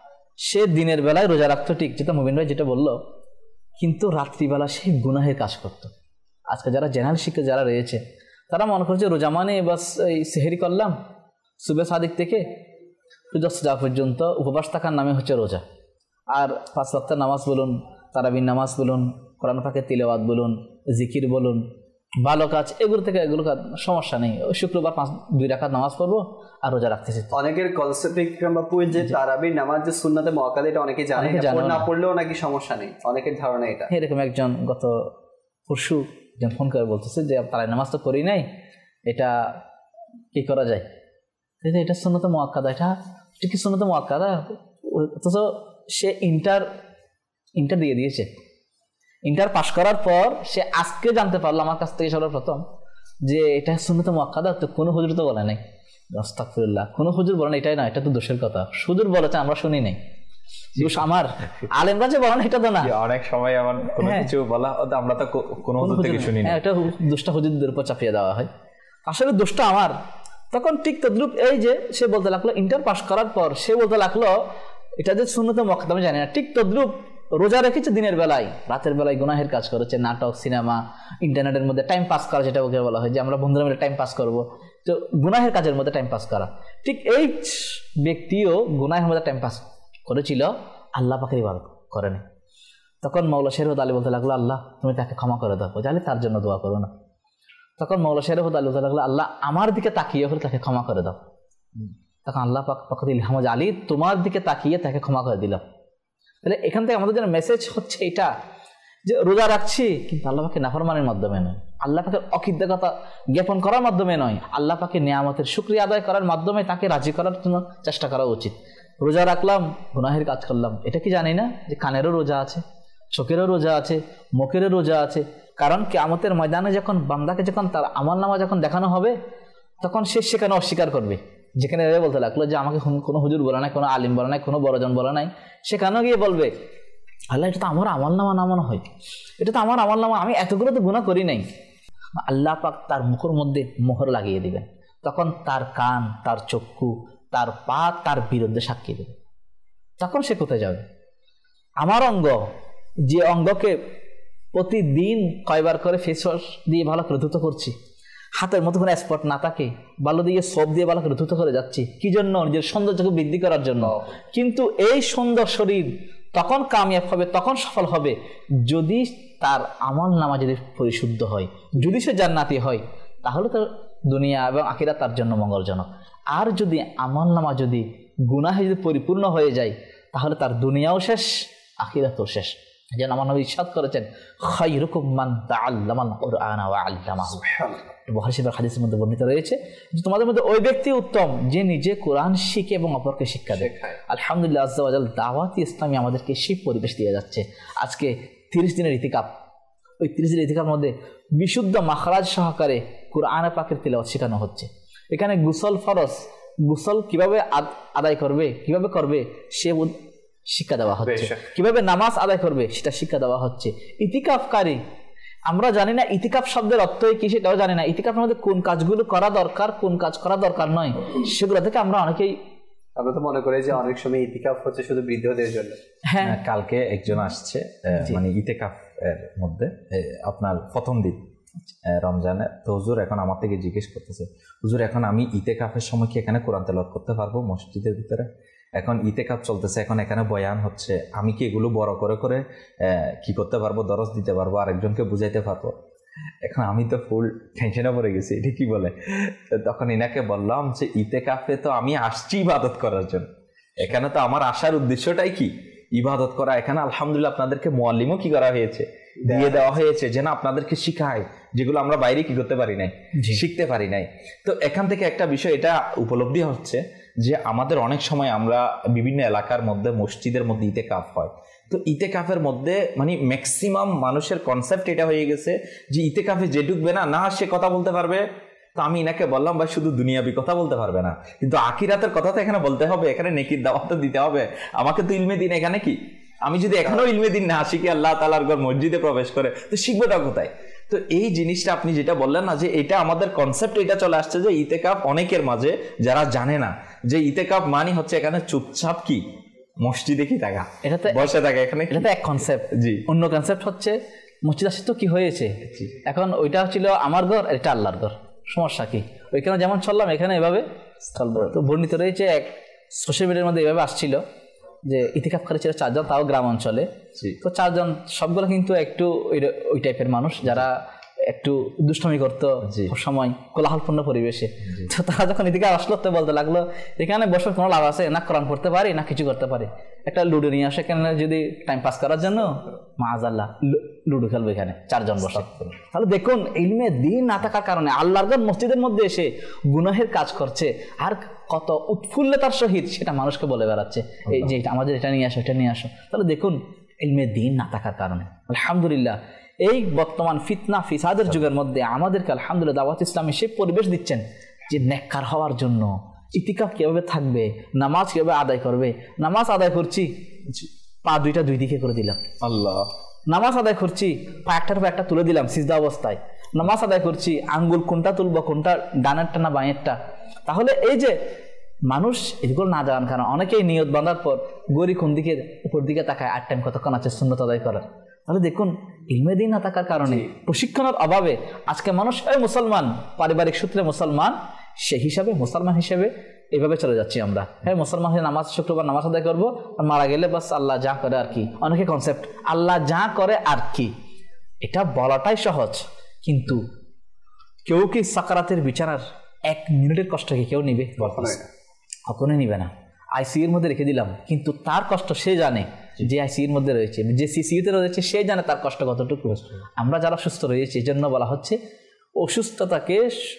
সে দিনের বেলায় রোজা রাখতো ঠিক, যেটা মুবিন ভাই যেটা বললো, কিন্তু রাত্রিবেলা সে গুনাহের কাজ করত। আজকে যারা জেনারেল শিক্ষক যারা রয়েছে তারা মনে করছে রোজা মানে বাস এই সেহেরি করলাম সুবে সাদিক থেকে সূর্যাস্ত যাওয়া পর্যন্ত উপবাস থাকার নামে হচ্ছে রোজা। আর 5 ওয়াক্তের নামাজ বলুন, তারাবির নামাজ বলুন, কোরআন পাকের তিলাওয়াত বলুন, জিকির বলুন, ভালো কাজ, এগুলো থেকে এগুলো সমস্যা নেই। ওই শুক্রবার 2 রাকাত নামাজ পড়বো আর রোজা রাখতেছি। অনেকের কনসেপ্ট যে তারাবির নামাজ যে সুন্নাতে মুআক্কাদা, এটা অনেকে জানে না, পড়লেও নাকি সমস্যা নেই, অনেকের ধারণা এটা। এরকম একজন গত পরশু একজন ফোন করে বলতেছে যে তারাবি নামাজ তো করি নাই, এটা কি করা যায়? এটা সুন্নাতে মুআক্কাদা, এটা কি সুন্নাতে মুআক্কাদা? অথচ সে ইন্টার দিয়ে দিয়েছে। ইন্টার পাশ করার পর সে আজকে জানতে পারলো আমার কাছ থেকে সর্বপ্রথম যে এটা সুন্নাতে মুআক্কাদা। তো কোনো হুজুর তো বলে নাই, আস্তাগফিরুল্লাহ, কোনো হুজুর বলে না, এটাই না, এটা তো দোষের কথা। হুজুর বলেছে, আমরা শুনি নাই, দোষ আমার। আলেমরা যে বলেন এটা তো না। অনেক সময় আমার কোনো কিছু বলা আমরা তো কোনো হুজুর থেকে শুনি না, এটা দোষটা হুজুরদের উপর চাপিয়ে দেওয়া হয়, আসলে দোষটা আমার। তখন ঠিক তদ্রুপ এই যে সে বলতে লাগলো ইন্টার পাশ করার পর সে বলতে লাগলো এটা যে সুন্নাতে মুআক্কাদা আমি জানি না। ঠিক তদ্রুপ রোজা রেখেছে দিনের বেলায়, রাতের বেলায় গুনাহের কাজ করেছে, নাটক, সিনেমা, ইন্টারনেটের মধ্যে টাইম পাস করা, যেটা ওকে বলা হয় যে আমরা বন্ধুরা মিলে টাইম পাস করবো, তো গুনাহের কাজের মধ্যে টাইম পাস করা। ঠিক এই ব্যক্তিও গুনাহের মধ্যে টাইম পাস করেছিল, আল্লাহ পাকের ইবাদত করেনি। তখন মৌলা শেরহুদ আলী বলতে লাগলো, আল্লাহ তুমি তাকে ক্ষমা করে দাও, তাহলে তার জন্য দোয়া করো না। তখন মৌলা শেরহুদ আলী বলতে লাগলো, আল্লাহ আমার দিকে তাকিয়ে হলে তাকে ক্ষমা করে দাও। তখন আল্লাহ পাক পক্ষ থেকে ইলহাম, আলী তোমার দিকে তাকিয়ে তাকে ক্ষমা করে দিলাম। তাহলে এখান থেকে আমাদের জন্য মেসেজ হচ্ছে এটা যে রোজা রাখছি কিন্তু আল্লাহ পাকের নাফরমানির মাধ্যমে নয়, আল্লাহ পাকের অকৃতজ্ঞতা জ্ঞাপন করার মাধ্যমে নয়, আল্লাহ পাকের নিয়ামতের শুকরিয়া আদায় করার মাধ্যমে তাকে রাজি করার জন্য চেষ্টা করা উচিত। রোজা রাখলাম, গুনাহের কাজ করলাম, এটা কি জানি না যে কানেরও রোজা আছে, চোখেরও রোজা আছে, মুখেরও রোজা আছে। কারণ কিয়ামতের ময়দানে যখন বান্দাকে যখন তার আমলনামা যখন দেখানো হবে তখন সে সেখানে অস্বীকার করবে। যেখানে বলতে লাগলো যে আমাকে কোনো হুজুর বলে নাই, কোনো আলিম বলে নাই, কোনো বড়জন বলে নাই, সেখানেও গিয়ে বলবে আল্লাহ এটা তো আমার আমলনামা নামানো হয়, এটা তো আমার আমলনামা, আমি এতগুলো তো গুনাহ করি নাই। আল্লাহ পাক তার মুখের মধ্যে মোহর লাগিয়ে দিবেন। তখন তার কান, তার চক্ষু, তার পা তার বিরুদ্ধে সাক্ষী দেবে। তখন সে কোথায় যাবে? আমার অঙ্গ, যে অঙ্গকে প্রতিদিন কয়বার করে ফেস ওয়াশ দিয়ে ভালো করে ধুতো করছি, হাতের মতো কোনো স্পট না থাকে, বালু দিয়ে সোপ দিয়ে ভালো করে ধুতো করে যাচ্ছি, কি জন্য? নিজের সৌন্দর্যকে বৃদ্ধি করার জন্য। কিন্তু এই সুন্দর শরীর তখন কামিয়াব হবে, তখন সফল হবে যদি তার আমল নামা যদি পরিশুদ্ধ হয়, যদি সে জান্নাতি হয়, তাহলে তো দুনিয়া এবং আখিরাত তার জন্য মঙ্গলজনক। আর যদি আমল নামা যদি গুনাহে যদি পরিপূর্ণ হয়ে যায় তাহলে তার দুনিয়াও শেষ, আখিরাতও শেষ। যেন আমার নবী ইরশাদ করেছেন, খায়রুকুম মান তাআল্লামাল কুরআনা ওয়া আল্লামাহু। বুখারী শরীফের হাদিসের মধ্যে বর্ণিত রয়েছে যে তোমাদের মধ্যে ওই ব্যক্তি উত্তম যে নিজে কোরআন শিখে এবং অপরকে শিক্ষা দেয়। আলহামদুলিল্লাহ আজ্জা ওয়া জাল দাওয়াতি ইসলামী আমাদেরকে সেই পরিবেশ দিয়ে যাচ্ছে। আজকে 30 দিনের ইতিকাফ, ওই 30 দিনের ইতিকাফের মধ্যে বিশুদ্ধ মাখরাজ সহকারে কোরআন পাকের তিলাওয়াত শেখানো হচ্ছে। এখানে গোসল ফরজ, গোসল কিভাবে আদায় করবে, কিভাবে করবে সে শিক্ষা দেওয়া হচ্ছে, কিভাবে নামাজ আদায় করবে সেটা শিক্ষা দেওয়া হচ্ছে। ইতিকাফকারী আমরা জানি না ইতিকাফ শব্দের অর্থ কি, সেটাও জানি না। ইতিকাফের মধ্যে কোন কাজগুলো করা দরকার, কোন কাজ করা দরকার নয়, সেগুলো থেকে আমরা অনেকেই আমরা তো মনে করি যে অনেক সময় ইতিকাফ হচ্ছে শুধু বৃদ্ধদের জন্য। হ্যাঁ, কালকে একজন আসছে মানে ইতিকাফ এর মধ্যে আপনার প্রথম দিন রমজানে, তো হুজুর এখন আমার থেকে জিজ্ঞেস করতেছে, হুজুর এখন আমি ইতিকাফের সময় কি এখানে কোরআন তেলাওয়াত করতে পারবো মসজিদের ভিতরে? এখন ইতেকাফ চলতেছে, এখন এখানে বয়ান হচ্ছে, আমি কি এগুলো বড় করে করে কি করতে পারবো, দরজ দিতে পারবো, আরেকজনকে বুঝাইতে পারবো? এখন আমি তো ফুল টেনশনে পড়ে গেছি, এটা কি বলে। তখন ইনাকে বললাম যে ইতেকাফে তো আমি আসছি ইবাদত করার জন্য, এখানে তো আমার আসার উদ্দেশ্যটাই কি, ইবাদত করা। এখানে আলহামদুলিল্লাহ আপনাদেরকে মুআল্লিমও কি করা হয়েছে, দিয়ে দেওয়া হয়েছে, যেন আপনাদেরকে শিখায় যেগুলো আমরা বাইরে কি করতে পারি নাই, শিখতে পারি নাই। তো এখান থেকে একটা বিষয় এটা উপলব্ধি হচ্ছে যে আমাদের অনেক সময় আমরা বিভিন্ন এলাকার মধ্যে মসজিদের মধ্যে ইতেকাফ হয়, তো ইতেকাফের মধ্যে মানে ম্যাক্সিমাম মানুষের কনসেপ্ট এটা হয়ে গেছে যে ইতেকাফে যে ঢুকবে না না সে কথা বলতে পারবে। তো আমি ইনাকে বললাম ভাই শুধু দুনিয়াবি কথা বলতে পারবে না, কিন্তু আখিরাতের কথা তো এখানে বলতে হবে, এখানে নেকির দাওয়াত তো দিতে হবে। আমাকে তো ইলমে দিন এখানে কি, আমি যদি এখনো ইলমে দিন না শিখি আল্লাহ তাআলার ঘর মসজিদে প্রবেশ করে, তো শিখবোটা কোথায়? তো এই জিনিসটা আপনি যেটা বললেন না, যে এটা আমাদের কনসেপ্ট এটা চলে আসছে যে ইতেকাফ অনেকের মাঝে যারা জানে না যে ইতেকাফ মানে হচ্ছে এখানে চুপচাপ কি মসজিদে কি থাকা, এটা তো বসে থাকা, এখানে এটা তো এক কনসেপ্ট। জি, অন্য কনসেপ্ট হচ্ছে মসজিদ আসে তো কি হয়েছে, এখন ওইটা ছিল আমার ঘর, এটা আল্লাহর ঘর, সমস্যা কি? ওইখানে যেমন চললাম এখানে এভাবে চলবো। তো বর্ণিত রয়েছে এক সোশ্যাল মিডিয়ার মধ্যে এভাবে আসছিল যে ইতিকাফকারী ছিল 4 জন, তাও গ্রাম অঞ্চলে। তো 4 জন সবগুলো কিন্তু একটু ওই টাইপের মানুষ যারা একটু দুষ্টমি করতো সময় কোলাহলপূর্ণ পরিবেশে। তো তারা যখন এদিকে আসলো তো বলতে লাগলো এখানে বসার কোনো লাভ আছে না, কোরআন পড়তে পারি না কিছু করতে পারি, একটা লুডো নিয়ে আসে এখানে যদি টাইম পাস করার জন্য, মাআযাল্লাহ লুডো খেলবে এখানে 4 জন বসে। তাহলে দেখুন ইলমে দ্বীন না থাকার কারণে আল্লাহর ঘর মসজিদের মধ্যে এসে গুনাহের কাজ করছে, আর কত উৎফুল্লতার সহিত সেটা মানুষকে বলে বেড়াচ্ছে এই যে আমাদের এটা নিয়ে আসো, এটা নিয়ে আসো। তাহলে দেখুন ইলমে দ্বীন না থাকার কারণে। আলহামদুলিল্লাহ এই বর্তমান ফিতনা ফিসাদের যুগের মধ্যে আমাদেরকে আলহামদুলিল্লাহ দাওয়াত ইসলামী সে পরিবেশ দিচ্ছেন যে নেককার হওয়ার জন্য ইতিকাফ কিভাবে থাকবে, নামাজ কিভাবে আদায় করবে। নামাজ আদায় করছি, পা দুইটা দুই দিকে করে দিলাম, আল্লাহ। নামাজ আদায় করছি, পা একটার পর একটা তুলে দিলাম সিজদা অবস্থায়। নামাজ আদায় করছি, আঙ্গুল কোনটা তুলবো, কোনটা ডানেরটা না বাঁয়েরটা। তাহলে এই যে মানুষ এগুলো না জানান কারণ অনেকেই নিয়ত বাঁধার পর গড়ি কোন দিকে উপর দিকে তাকায়, 8 টাইম কতক্ষণ আছে সুন্নত আদায় করার। তাহলে দেখুন ইলমে দ্বীন না থাকার কারণে, প্রশিক্ষণের অভাবে আজকে মানুষ এই মুসলমান, পারিবারিক সূত্রে মুসলমান, সেই হিসাবে মুসলমান হিসেবে এভাবে চলে যাচ্ছি আমরা। হ্যাঁ মুসলমান হয়ে নামাজ শুক্রবার নামাজ আদায় করবো, আর মারা গেলে বাস আল্লাহ যা করে আর কি। অনেকে কনসেপ্ট আল্লাহ যা করে আর কি, এটা বলাটাই সহজ, কিন্তু কেউ কি সাকারাতের বিছানার 1 মিনিটের কষ্টকে কেউ নিবে? কখনোই নিবে না। আইসিইউর মধ্যে রেখে দিলাম, কিন্তু তার কষ্ট সে জানে, যে আইসিইউর মধ্যে রয়েছে, যে সিসিইউতে রয়েছে সে জানে তার কষ্ট কতটুকু। আমরা যারা সুস্থ রয়েছে এই জন্য বলা হচ্ছে অসুস্থতাকে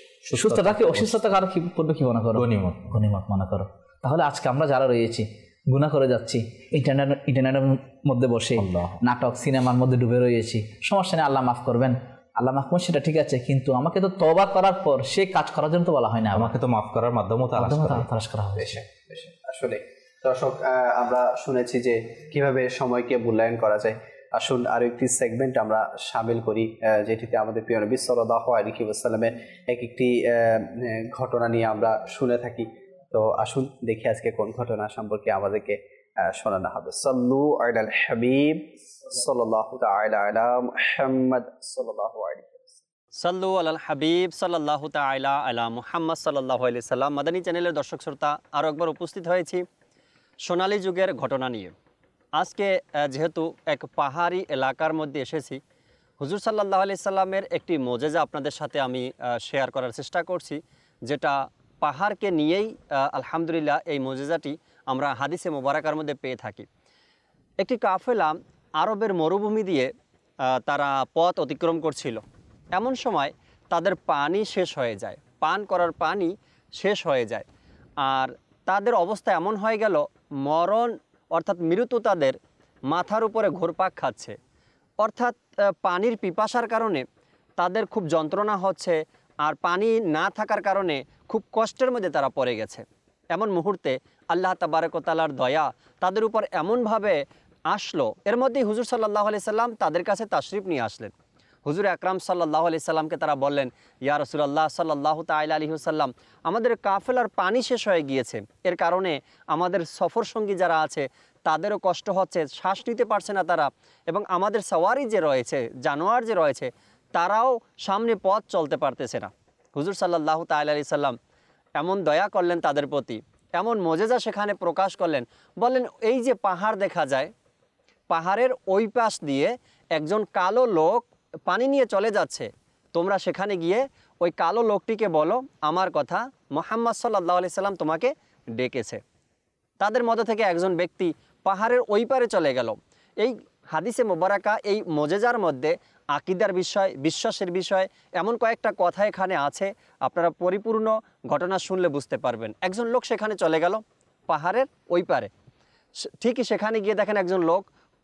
আর কি পূর্বে কি মনে করো, গনিমত মনে করো। তাহলে আজকে আমরা যারা রয়েছি গুনাহ করে যাচ্ছি, ইন্টারনেটের মধ্যে বসে নাটক সিনেমার মধ্যে ডুবে রয়েছি, সমস্যা নেই, আল্লাহ মাফ করবেন, আল্লাহ মাফ করবেন সেটা ঠিক আছে, কিন্তু আমাকে তো তওবা করার পর সে কাজ করার জন্য তো বলা হয় না, আমাকে তো মাফ করার মাধ্যমে তালাশ করা হবে। আসলে দর্শক আমরা শুনেছি যে কিভাবে সময়কে মূল্যায়ন করা যায়। আসুন আরো একটি সেগমেন্ট আমরা শামিল করি, যেটিতে আমাদের প্রিয় নবী সাল্লাল্লাহু আলাইহি ওয়াসাল্লামের একটি ঘটনা নিয়ে আমরা শুনে থাকি। তো আসুন দেখি আজকে কোন ঘটনা সম্পর্কে আমাদেরকে শোনানো হবে। সাল্লু আলাল হাবিব সাল্লাল্লাহু তাআলা আলা মুহাম্মদ সাল্লাল্লাহু আলাইহি ওয়াসাল্লাম। সাল্লু আলাল হাবিব সাল্লাল্লাহু তাআলা আলা মুহাম্মদ সাল্লাল্লাহু আলাইহি সাল্লাম। মাদানী চ্যানেলের দর্শক শ্রোতা, আরও একবার উপস্থিত হয়েছি সোনালী যুগের ঘটনা নিয়ে। আজকে যেহেতু এক পাহাড়ি এলাকার মধ্যে এসেছি, হুজুর সাল্লাল্লাহু আলাইহি সাল্লামের একটি মোজেজা আপনাদের সাথে আমি শেয়ার করার চেষ্টা করছি, যেটা পাহাড়কে নিয়েই আলহামদুলিল্লাহ এই মোজেজাটি আমরা হাদিসে মোবারকার মধ্যে পেয়ে থাকি। একটি কাফেলা আরবের মরুভূমি দিয়ে তারা পথ অতিক্রম করছিল। এমন সময় তাদের পানি শেষ হয়ে যায়, পান করার পানি শেষ হয়ে যায়, আর তাদের অবস্থা এমন হয়ে গেল মরণ অর্থাৎ মৃত্যু তাদের মাথার উপরে ঘুরপাক খাচ্ছে। অর্থাৎ পানির পিপাসার কারণে তাদের খুব যন্ত্রণা হচ্ছে, আর পানি না থাকার কারণে খুব কষ্টের মধ্যে তারা পড়ে গেছে। এমন মুহূর্তে আল্লাহ তাবারক ওয়া তাআলার দয়া তাদের উপর এমনভাবে আসলো, এর মধ্যেই হুজুর সাল্লাল্লাহু আলাইহি সাল্লাম তাদের কাছে তাশরিফ নিয়ে আসলেন। হুজুর আকরাম সাল্লাল্লাহু আলাইহি সাল্লামকে তারা বললেন, ইয়া রাসূলুল্লাহ সাল্লাল্লাহু তাআলা আলাইহি ওয়াসাল্লাম, আমাদের কাফেলার পানি শেষ হয়ে গিয়েছে, এর কারণে আমাদের সফর সঙ্গী যারা আছে তাদেরও কষ্ট হচ্ছে, শ্বাস নিতে পারছে না তারা, এবং আমাদের সওয়ারি যে রয়েছে, জানোয়ার যে রয়েছে, তারাও সামনে পথ চলতে পারতেছে না। হুজুর সাল্লাল্লাহু তাআলা আলাইহি সাল্লাম এমন দয়া করলেন তাদের প্রতি, এমন মজেজা সেখানে প্রকাশ করলেন। বললেন এই যে পাহাড় দেখা যায়, পাহাড়ের ওই পাশ দিয়ে একজন কালো লোক পানি নিয়ে চলে যাচ্ছে, তোমরা সেখানে গিয়ে ওই কালো লোকটিকে বলো আমার কথা, মুহাম্মদ সাল্লাল্লাহু আলাইহি সাল্লাম তোমাকে ডেকেছে। তাদের মধ্যে থেকে একজন ব্যক্তি পাহাড়ের ওই পারে চলে গেল। এই হাদিসে মোবারকা, এই মজেজার মধ্যে আকিদার বিষয়, বিশ্বাসের বিষয়, এমন কয়েকটা কথা এখানে আছে, আপনারা পরিপূর্ণ ঘটনা শুনলে বুঝতে পারবেন। একজন লোক সেখানে চলে গেল পাহাড়ের ওই পারে, ঠিকই সেখানে গিয়ে দেখেন একজন লোক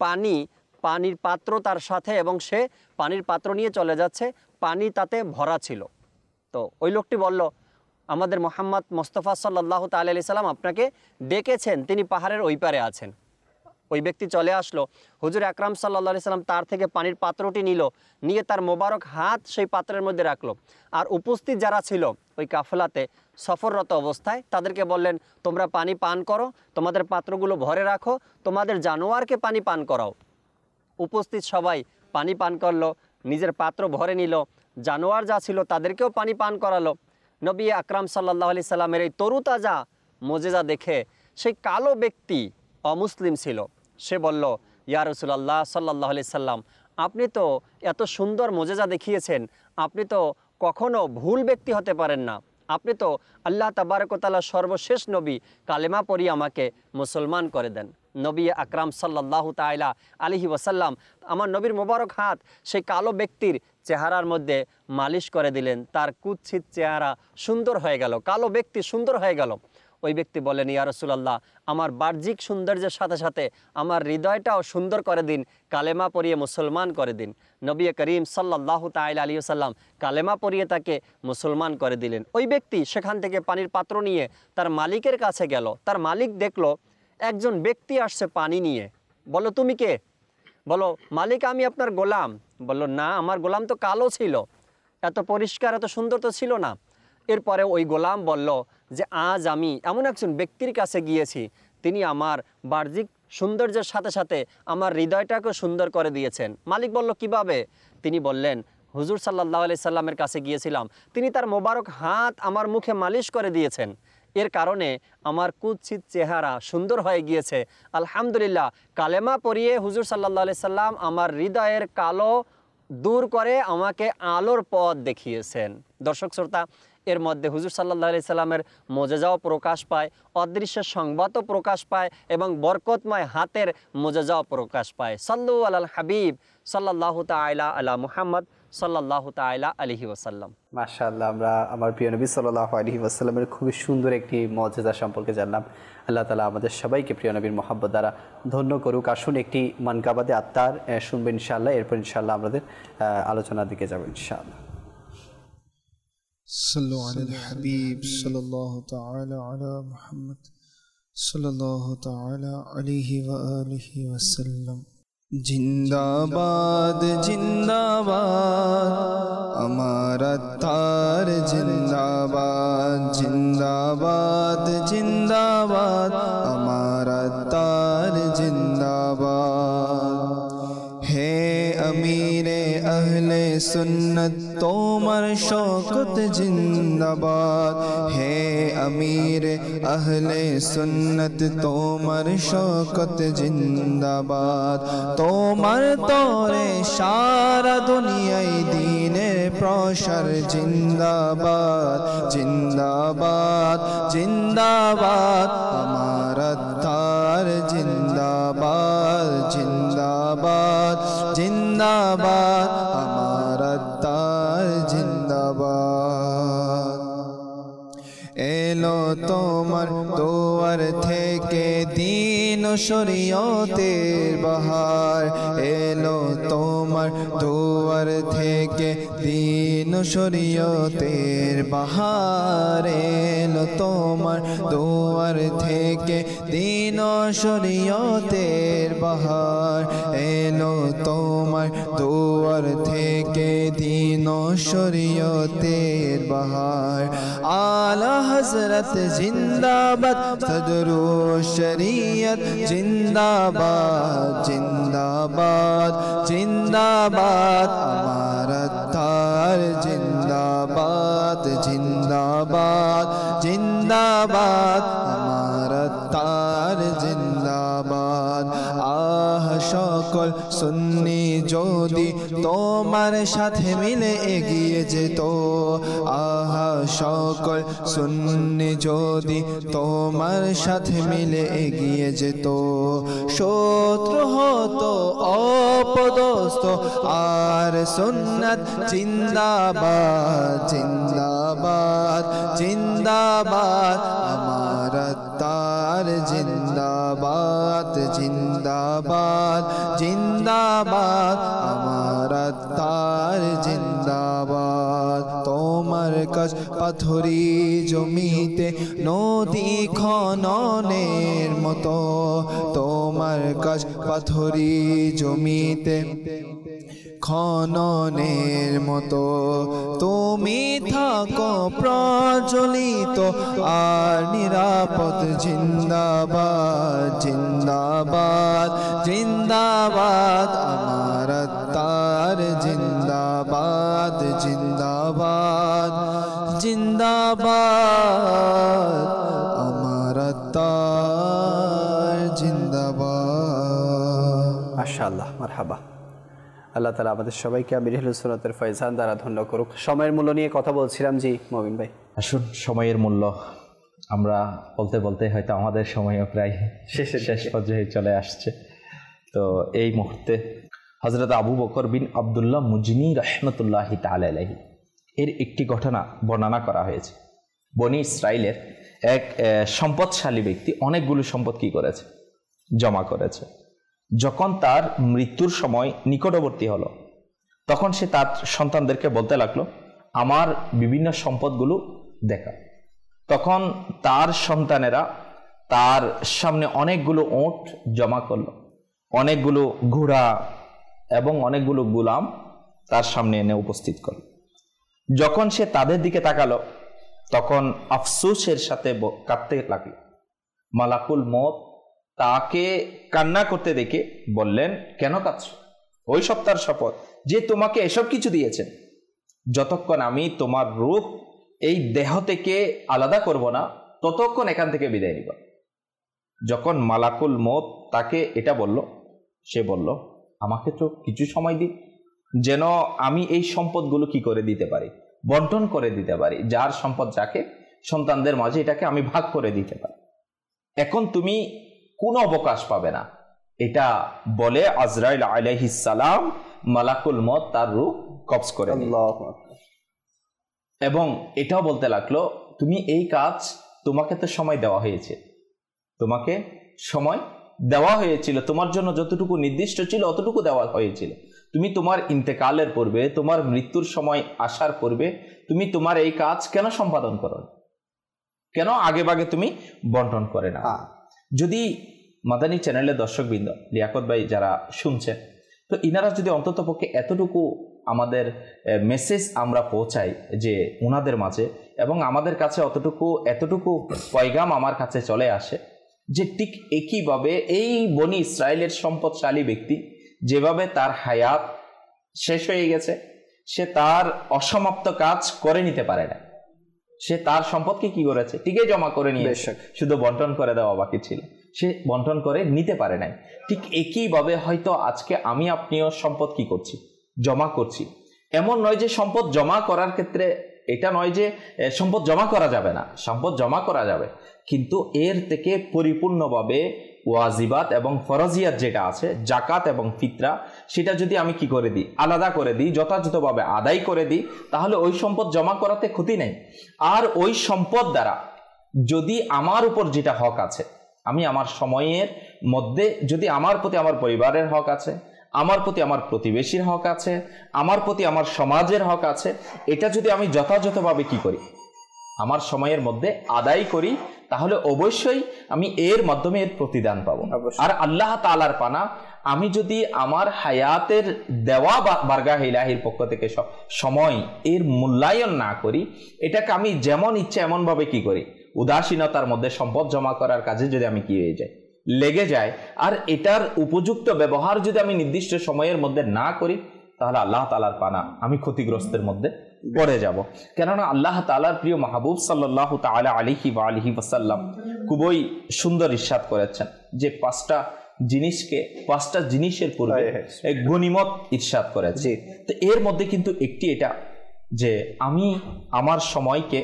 পানির পাত্র তার সাথে, এবং সে পানির পাত্র নিয়ে চলে যাচ্ছে, পানি তাতে ভরা ছিল। তো ওই লোকটি বলল আমাদের মুহাম্মদ মুস্তাফা সাল্লাল্লাহু তাআলা আলাইহি সাল্লাম আপনাকে ডেকেছেন, তিনি পাহাড়ের ওই পারে আছেন। ওই ব্যক্তি চলে আসলো, হুজুর আকরাম সাল্লাল্লাহু আলাইহি সাল্লাম তার থেকে পানির পাত্রটি নিয়ে তার মোবারক হাত সেই পাত্রের মধ্যে রাখলো। আর উপস্থিত যারা ছিল ওই কাফেলাতে সফররত অবস্থায় তাদেরকে বললেন তোমরা পানি পান করো, তোমাদের পাত্রগুলো ভরে রাখো, তোমাদের জানোয়ারকে পানি পান করাও। উপস্থিত সবাই পানি পান করলো, নিজের পাত্র ভরে নিল, জানোয়ার যা ছিল তাদেরকেও পানি পান করালো। নবী আকরাম সাল্লাল্লাহু আলাইহি সাল্লামের এই তরুতাজা মজেজা দেখে সেই কালো ব্যক্তি অমুসলিম ছিল, সে বলল ইয়া রাসূলুল্লাহ সাল্লাল্লাহু আলাইহি সাল্লাম, আপনি তো এত সুন্দর মজেজা দেখিয়েছেন, আপনি তো কখনো ভুল ব্যক্তি হতে পারেন না, আপনি তো আল্লাহ তাবারক ওয়া তাআলার সর্বশেষ নবী, কালেমা পড়িয়ে আমাকে মুসলমান করে দেন। নবী আকরাম সাল্লাল্লাহু তাআলা আলাইহি ওয়াসাল্লাম আমার নবীর মোবারক হাত সেই কালো ব্যক্তির চেহারার মধ্যে মালিশ করে দিলেন, তার কুৎসিত চেহারা সুন্দর হয়ে গেল, কালো ব্যক্তি সুন্দর হয়ে গেল। ওই ব্যক্তি বলেন ইয়া রাসূলুল্লাহ, আমার বাহ্যিক সৌন্দর্যের সাথে সাথে আমার হৃদয়টাও সুন্দর করে দিন, কালেমা পড়িয়ে মুসলমান করে দিন। নবী করিম সাল্লাল্লাহু তাআলা আলাইহি ওয়াসাল্লাম কালেমা পড়িয়ে তাকে মুসলমান করে দিলেন। ওই ব্যক্তি সেখান থেকে পানির পাত্র নিয়ে তার মালিকের কাছে গেল। তার মালিক দেখলো একজন ব্যক্তি আসছে পানি নিয়ে। বলো তুমি কে? বলো মালিক আমি আপনার গোলাম। বলল না, আমার গোলাম তো কালো ছিল, এত পরিষ্কার এত সুন্দর তো ছিল না। এরপরে ওই গোলাম বলল যে আজ আমি এমন একজন ব্যক্তির কাছে গিয়েছি, তিনি আমার বাহ্যিক সৌন্দর্যের সাথে সাথে আমার হৃদয়টাকে সুন্দর করে দিয়েছেন। মালিক বলল কিভাবে? তিনি বললেন হুজুর সাল্লাল্লাহু আলাইহি সাল্লামের কাছে গিয়েছিলাম, তিনি তার মোবারক হাত আমার মুখে মালিশ করে দিয়েছেন, এর কারণে আমার কুৎসিত চেহারা সুন্দর হয়ে গিয়েছে। আলহামদুলিল্লাহ, কালেমা পড়িয়ে হুজুর সাল্লাল্লাহু আলাইহি সাল্লাম আমার হৃদয়ের কালো দূর করে আমাকে আলোর পথ দেখিয়েছেন। দর্শক শ্রোতা, এর মধ্যে হুজুর সাল্লাল্লাহু আলাইহি সাল্লামের মুজিজাও প্রকাশ পায়, অদৃশ্যের সংবাদও প্রকাশ পায়, এবং বরকতময় হাতের মুজিজাও প্রকাশ পায়। সাল্লু আলাল হাবিব সাল্লাল্লাহু তাআলা আলা মুহাম্মদ সাল্লাল্লাহু তাআলা আলাইহি ওয়াসাল্লাম। মাশাআল্লাহ, আমরা আমার প্রিয় নবী সাল্লাল্লাহু আলাইহি ওয়াসাল্লামের খুবই সুন্দর একটি মুজিজা সম্পর্কে জানলাম। আল্লাহ তাআলা আমাদের সবাইকে প্রিয় নবীর মহব্বত দ্বারা ধন্য করুক। আসুন একটি মানকাবাদে আত্মার শুনবেন ইনশাআল্লাহ, এরপর ইনশাআল্লাহ আমাদের আলোচনার দিকে যাব ইনশাআল্লাহ। صلوا على الحبيب صلى الله تعالى على محمد صلى الله تعالى عليه وآله وسلم। जिंदाबाद जिंदाबाद हमारा तार जिंदाबाद, जिंदाबाद जिंदाबाद हमारा तार जिंदाबाद। है अमीरे अहले सुन्नत तोमर शौकत जिंदाबाद, है अमीरे अहले सुन्नत तोमर शौकत जिंदाबाद। तोमर तोरे सारा दुनियाई दीनेर प्रसार जिंदाबाद, जिंदाबाद जिंदाबाद हमारा तार जिंदाबाद, जिंदाबाद जिंदाबाद हमारा तार जिंदाबाद। एलो तोमर दुआर थेके दीन ও শরীয়তের বাহার, এলো তোমার দুয়ার থেকে দীন ও শরীয়তের বাহার, এলো তোমার দুয়ার থেকে দীন ও শরীয়তের বাহার, এলো তোমার দুয়ার থেকে দীন ও শরীয়তের বাহার। আলা হযরত জিন্দাবাদ, সদরু শরীয়ত जिंदाबाद, जिंदाबाद जिंदाबाद हमारा तार जिंदाबाद, जिंदाबाद जिंदाबाद हमारा সুন্নি যদি তোমার সাথে মিলে এগিয়ে যেত, আহা সকল সুন্নি যদি তোমার সাথে মিলে এগিয়ে যেত, শত্রু হতো অপদস্থ আর সুন্নাত জিন্দাবাদ জিন্দাবাদ জিন্দাবাদ, আমার তার জিন্দাবাদ জিন্দাবাদ জিন্দাবাদ, আমার তার জিন্দাবাদ। তোমার কাজ পাথরি জমিতে নদী খননের মতো, তোমার কাজ পাথরি জমিতে খননের মতো, তুমি থাকো প্রজ্বলিত আর নিরাপদ জিন্দাবাদ জিন্দাবাদ জিন্দাবাদ, আমার তার জিন্দাবাদ জিন্দাবাদ জিন্দাবাদ, আমার তার জিন্দাবাদ। মাশাআল্লাহ, মারহাবা। আল্লাহ তাআলা আমাদের সবাইকে আমির আহলে সুন্নাতের ফয়জান দ্বারা ধন্য করুক। সময়ের মূল্য নিয়ে কথা বলছিলাম, জি মবিন ভাই। আসুন, সময়ের মূল্য আমরা বলতে বলতে হয়তো আমাদের সময়ও প্রায় শেষ পর্যায়ে চলে আসছে। তো এই মুহূর্তে হযরত আবু বকর বিন আব্দুল্লাহ মুজনি রাহমাতুল্লাহি তাআলা আলাইহি এর একটি ঘটনা বর্ণনা করা হয়েছে। বনি ইসরাইলের এক সম্পদশালী ব্যক্তি অনেকগুলো সম্পদ কি করেছে, জমা করেছে। যখন তার মৃত্যুর সময় নিকটবর্তী হলো, তখন সে তার সন্তানদেরকে বলতে লাগলো, আমার বিভিন্ন সম্পদগুলো দেখা। তখন তার সন্তানেরা তার সামনে অনেকগুলো ওট জমা করলো, অনেকগুলো ঘোড়া এবং অনেকগুলো গোলাম তার সামনে এনে উপস্থিত করল। যখন সে তাদের দিকে তাকালো, তখন আফসোসের সাথে কাঁদতে লাগলো। মালাকুল মউত তাকে কান্না করতে দেখে বললেন, কেন কাঁদছো? ওই সপ্তাহের শপথ যে তোমাকে এসব কিছু দিয়েছেন, যতক্ষণ আমি তোমার রূহ এই দেহ থেকে আলাদা করব না, ততক্ষণ এখান থেকে বিদায় নিব। যখন মালাকুল মউত তাকে এটা বলল, সে বলল, আমাকে তো কিছু সময় দিন, যেন আমি এই সম্পদগুলো কি করে দিতে পারি, বন্টন করে দিতে পারি, যার সম্পদ যাকে, সন্তানদের মাঝে এটাকে আমি ভাগ করে দিতে পারি। এখন তুমি কোনো অবকাশ পাবে না। এটা বলে আজরাইল আলাইহিস সালাম মালাকুল মউত তার রূহ কবজ করে নিল। এবং এটাও বলতে লাগলো, তুমি এই কাজ, তোমাকে তো সময় দেওয়া হয়েছে, তোমাকে সময় দেওয়া হয়েছিল, তোমার জন্য যতটুকু নির্দিষ্ট ছিল অতটুকু দেওয়া হয়েছিল। তুমি তোমার ইন্তেকালের পূর্বে, তোমার মৃত্যুর সময় আসার পূর্বে তুমি তোমার এই কাজ কেন সম্পাদন করো, কেন আগে ভাগে তুমি বন্টন করে না? যদি মাদানী চ্যানেলের দর্শকবৃন্দ, লিয়াকত ভাই যারা শুনছেন, তো ইনারা যদি অন্তত পক্ষে এতটুকু আমাদের মেসেজ আমরা পৌঁছাই যে ওনাদের মাঝে, এবং আমাদের কাছে এতটুকু পয়গাম আমার কাছে চলে আসে যে ঠিক একইভাবে এই বনি ইসরায়েলের সম্পদশালী ব্যক্তি যেভাবে তার হায়াত শেষ হয়ে গেছে, সে তার অসমাপ্ত কাজ করে নিতে পারে না। সে তার সম্পদকে কি করেছে, ঠিকই জমা করে নিয়ে, শুধু বন্টন করে দেওয়া বাকি ছিল, সে বন্টন করে নিতে পারে নাই। ঠিক একইভাবে হয়তো আজকে আমি আপনিও সম্পদ কি করছি, জমা করছি। এমন নয় যে সম্পদ জমা করার ক্ষেত্রে এটা নয় যে সম্পদ জমা করা যাবে না, সম্পদ জমা করা যাবে, কিন্তু এর থেকে পরিপূর্ণভাবে ওয়াজিবাত এবং ফরজিয়াত যেটা আছে, জাকাত এবং ফিতরা, সেটা যদি আমি কি করে দিই, আলাদা করে দিই, যথাযথভাবে আদায় করে দিই, তাহলে ওই সম্পদ জমা করাতে ক্ষতি নেই। আর ওই সম্পদ দ্বারা যদি আমার উপর যেটা হক আছে, আমি আমার সময়ের মধ্যে যদি আমার প্রতি আমার পরিবারের হক আছে, আমার প্রতি আমার প্রতিবেশীর হক আছে, আমার প্রতি আমার সমাজের হক আছে, এটা যদি আমি যথাযথভাবে কি করি, আমার সময়ের মধ্যে আদায় করি, তাহলে অবশ্যই আমি এর মাধ্যমে এর প্রতিদান পাবো। আর আল্লাহ তাআলার পানা, আমি যদি আমার হায়াতের দেওয়া বারগাহ ইলাহির পক্ষ থেকে সময় এর মূল্যায়ন না করি, এটাকে আমি যেমন ইচ্ছে এমন ভাবে কি করি, উদাসীনতার মধ্যে সম্পদ জমা করার কাজে যদি আমি কি হয়ে যাই, লেগে যায়, আর এটার উপযুক্ত ব্যবহার যদি আমি নির্দিষ্ট সময়ের মধ্যে না করি, তাহলে আল্লাহ তাআলার পানা আমি ক্ষতিগ্রস্তের মধ্যে পড়ে যাব। কেননা আল্লাহ তাআলার প্রিয় মাহবুব সাল্লাল্লাহু তাআলা আলাইহি ওয়া আলিহি ওয়াসাল্লাম খুবই সুন্দর ইরশাদ করেছেন যে 5টা জিনিসকে 5টা জিনিসের পূর্বে এই গনিমত ইরশাদ করেছে। তো এর মধ্যে কিন্তু একটি এটা যে আমি আমার সময়কে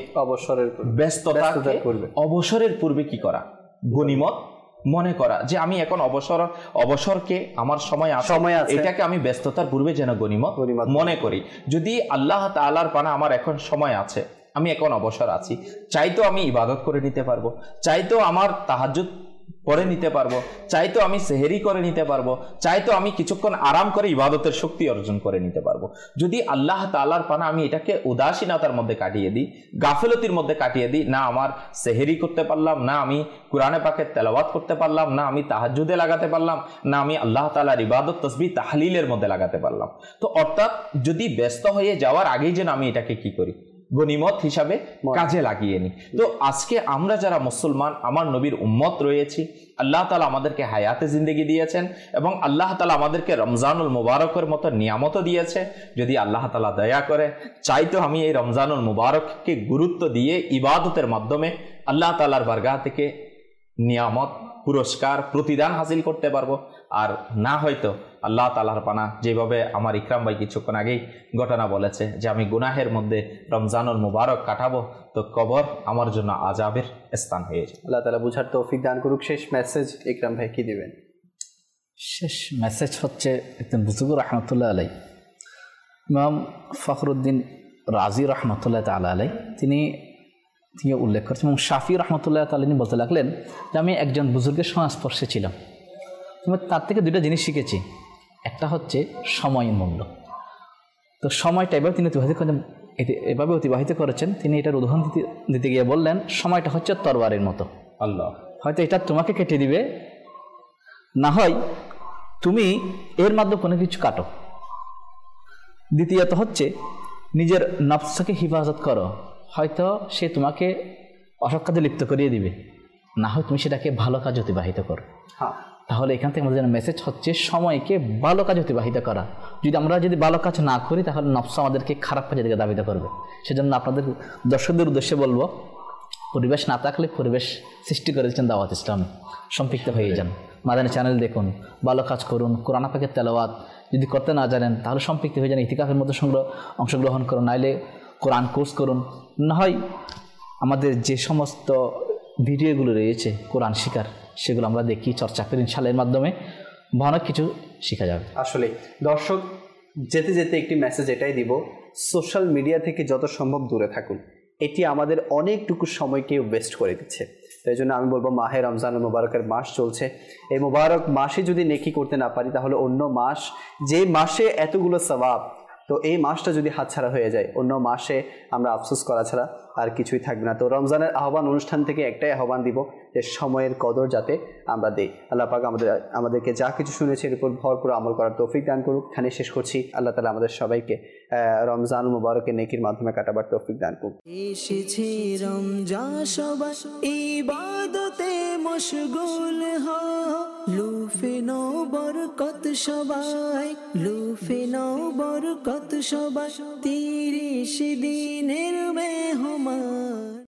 অবসরের পূর্বে কি করা, গনিমত মনে করা, যে আমি এখন অবসরকে আমার সময় আছে, এটাকে আমি ব্যস্ততার পূর্বে যেন গনিমত মনে করি। যদি আল্লাহ তাআলার পানা আমার এখন সময় আছে, আমি এখন অবসর আছি, চাইতো আমি ইবাদত করে নিতে পারবো, চাইতো আমার তাহাজ্জুদ পড়ে নিতে পারবো, চাইতো আমি সেহেরি করে নিতে পারবো, চাইতো আমি কিছুক্ষণ আরাম করে ইবাদতের শক্তি অর্জন করে নিতে পারবো। যদি আল্লাহ তাআলার পানা আমি এটাকে উদাসীনতার মধ্যে কাটিয়ে দিই, গাফিলতির মধ্যে কাটিয়ে দিই, না আমার সেহেরি করতে পারলাম, না আমি কোরআনে পাকের তেলাওয়াত করতে পারলাম, না আমি তাহাজ্জুদে লাগাতে পারলাম, না আমি আল্লাহ তাআলার ইবাদত তাসবিহ তাহলিলের মধ্যে লাগাতে পারলাম, তো অর্থাৎ যদি ব্যস্ত হয়ে যাওয়ার আগেই যেন আমি এটাকে কি করি, গনিমত হিসাবে কাজে লাগিয়ে নি। তো আজকে আমরা যারা মুসলমান, আমার নবীর উম্মত রয়েছি, আল্লাহ তাআলা আমাদেরকে হায়াতে জিন্দেগি দিয়েছেন এবং আল্লাহ তাআলা আমাদেরকে রমজানুল মুবারকের মতো নিয়ামতও দিয়েছে। যদি আল্লাহ তাআলা দয়া করে চাইতো আমি এই রমজানুল মুবারককে গুরুত্ব দিয়ে ইবাদতের মাধ্যমে আল্লাহ তাআলার বারগাহ থেকে নিয়ামত, পুরস্কার, প্রতিদান হাসিল করতে পারবো। আর না হয়তো আল্লাহ তাআলার পানা, যেভাবে আমার ইকরাম ভাই কিছুক্ষণ আগেই ঘটনা বলেছে যে আমি গুনাহের মধ্যে রমজানুল মুবারক কাটাবো, তো কবর আমার জন্য আযাবের স্থান হয়ে যায়। আল্লাহ তাআলা বুঝার তৌফিক দান করুক। শেষ মেসেজ ইকরাম ভাই কি দিবেন? শেষ মেসেজ হচ্ছে একজন বুজুর্গ রহমতুল্লাহ আলাই, ইমাম ফখরুদ্দিন রাজি রহমতুল্লাহ তাআলা আলাই, তিনি উল্লেখ করছেন এবং শাফি রহমতুল্লাহ তাআলা তিনি বলতে লাগলেন যে আমি একজন বুজুর্গের সংস্পর্শে ছিলাম, তার থেকে দুটো জিনিস শিখেছি। একটা হচ্ছে সময়ের মূল্য। তো সময়টা এভাবে অতিবাহিত করেছেন। তিনি এটার উদাহরণ দিতে গিয়ে বললেন সময়টা হচ্ছে তরবারের মতো, আল্লাহ হয়তো এটা তোমাকে কেটে দিবে, না হয় তুমি এর মাধ্যমে কোনো কিছু কাটো। দ্বিতীয়ত হচ্ছে নিজের নফসকে হিফাজত করো, হয়তো সে তোমাকে অসৎ কাজে লিপ্ত করিয়ে দিবে, না হয় তুমি সেটাকে ভালো কাজে অতিবাহিত করো। তাহলে এখান থেকে আমাদের মেসেজ হচ্ছে সময়কে ভালো কাজে অতিবাহিত করা। আমরা যদি ভালো কাজ না করি তাহলে নফস আমাদেরকে খারাপ কাজের দিকে ধাবিত করবে। সেজন্য আপনাদের দর্শকদের উদ্দেশ্যে বলবো, পরিবেশ না থাকলে পরিবেশ সৃষ্টি করেছেন দাওয়াত ইসলামে, সম্পৃক্ত হয়ে যান, মাদানী চ্যানেল দেখুন, ভালো কাজ করুন, কোরআন পাকের তেলাওয়াত যদি করতে না জানেন তাহলে সম্পৃক্ত হয়ে যান, ইতিকাফের মধ্যে অংশগ্রহণ করুন, নাইলে কোরআন কোর্স করুন, না হয় আমাদের যে সমস্ত ভিডিওগুলো রয়েছে কোরআন শিখার, সেগুলো আমরা দেখি, চর্চা করি, ইনশাআল্লাহ এর মাধ্যমে অনেক কিছু শেখা যাবে। আসলে দর্শক, যেতে যেতে একটি মেসেজ এটাই দিব, সোশ্যাল মিডিয়া থেকে যত সম্ভব দূরে থাকুন। এটি আমাদের অনেকটুকু সময়কে ওয়েস্ট করে দিচ্ছে। তাই জন্য আমি বলবো, মাহে রমজান মুবারকের মাস চলছে, এই মুবারক মাসে যদি নেকি করতে না পারি তাহলে অন্য মাস, যে মাসে এতগুলো সওয়াব, তো এই মাসটা যদি হাতছাড়া হয়ে যায়, অন্য মাসে আমরা আফসোস করা ছাড়া আর কিছুই থাকবে না। তো রমজানের আহ্বান অনুষ্ঠান থেকে একটাই আহ্বান দিব যে সময়ের কদর যাতে আমরা দিই। আল্লাহ পাক আমাদেরকে যা কিছু শুনেছে এর উপর ভরপুর আমল করার তৌফিক দান করুক। এখানে শেষ করছি। আল্লাহ তাআলা আমাদের সবাইকে রমজান মুবারকের নেকির মাধ্যমে কাটাবার তৌফিক দান করুক। এসেছে রমজান, সবাই ইবাদতে মশগুল হও, লুফে নাও বরকত সবাই, লুফে নাও বরকত সবাই, 30 দিনের মেহমান।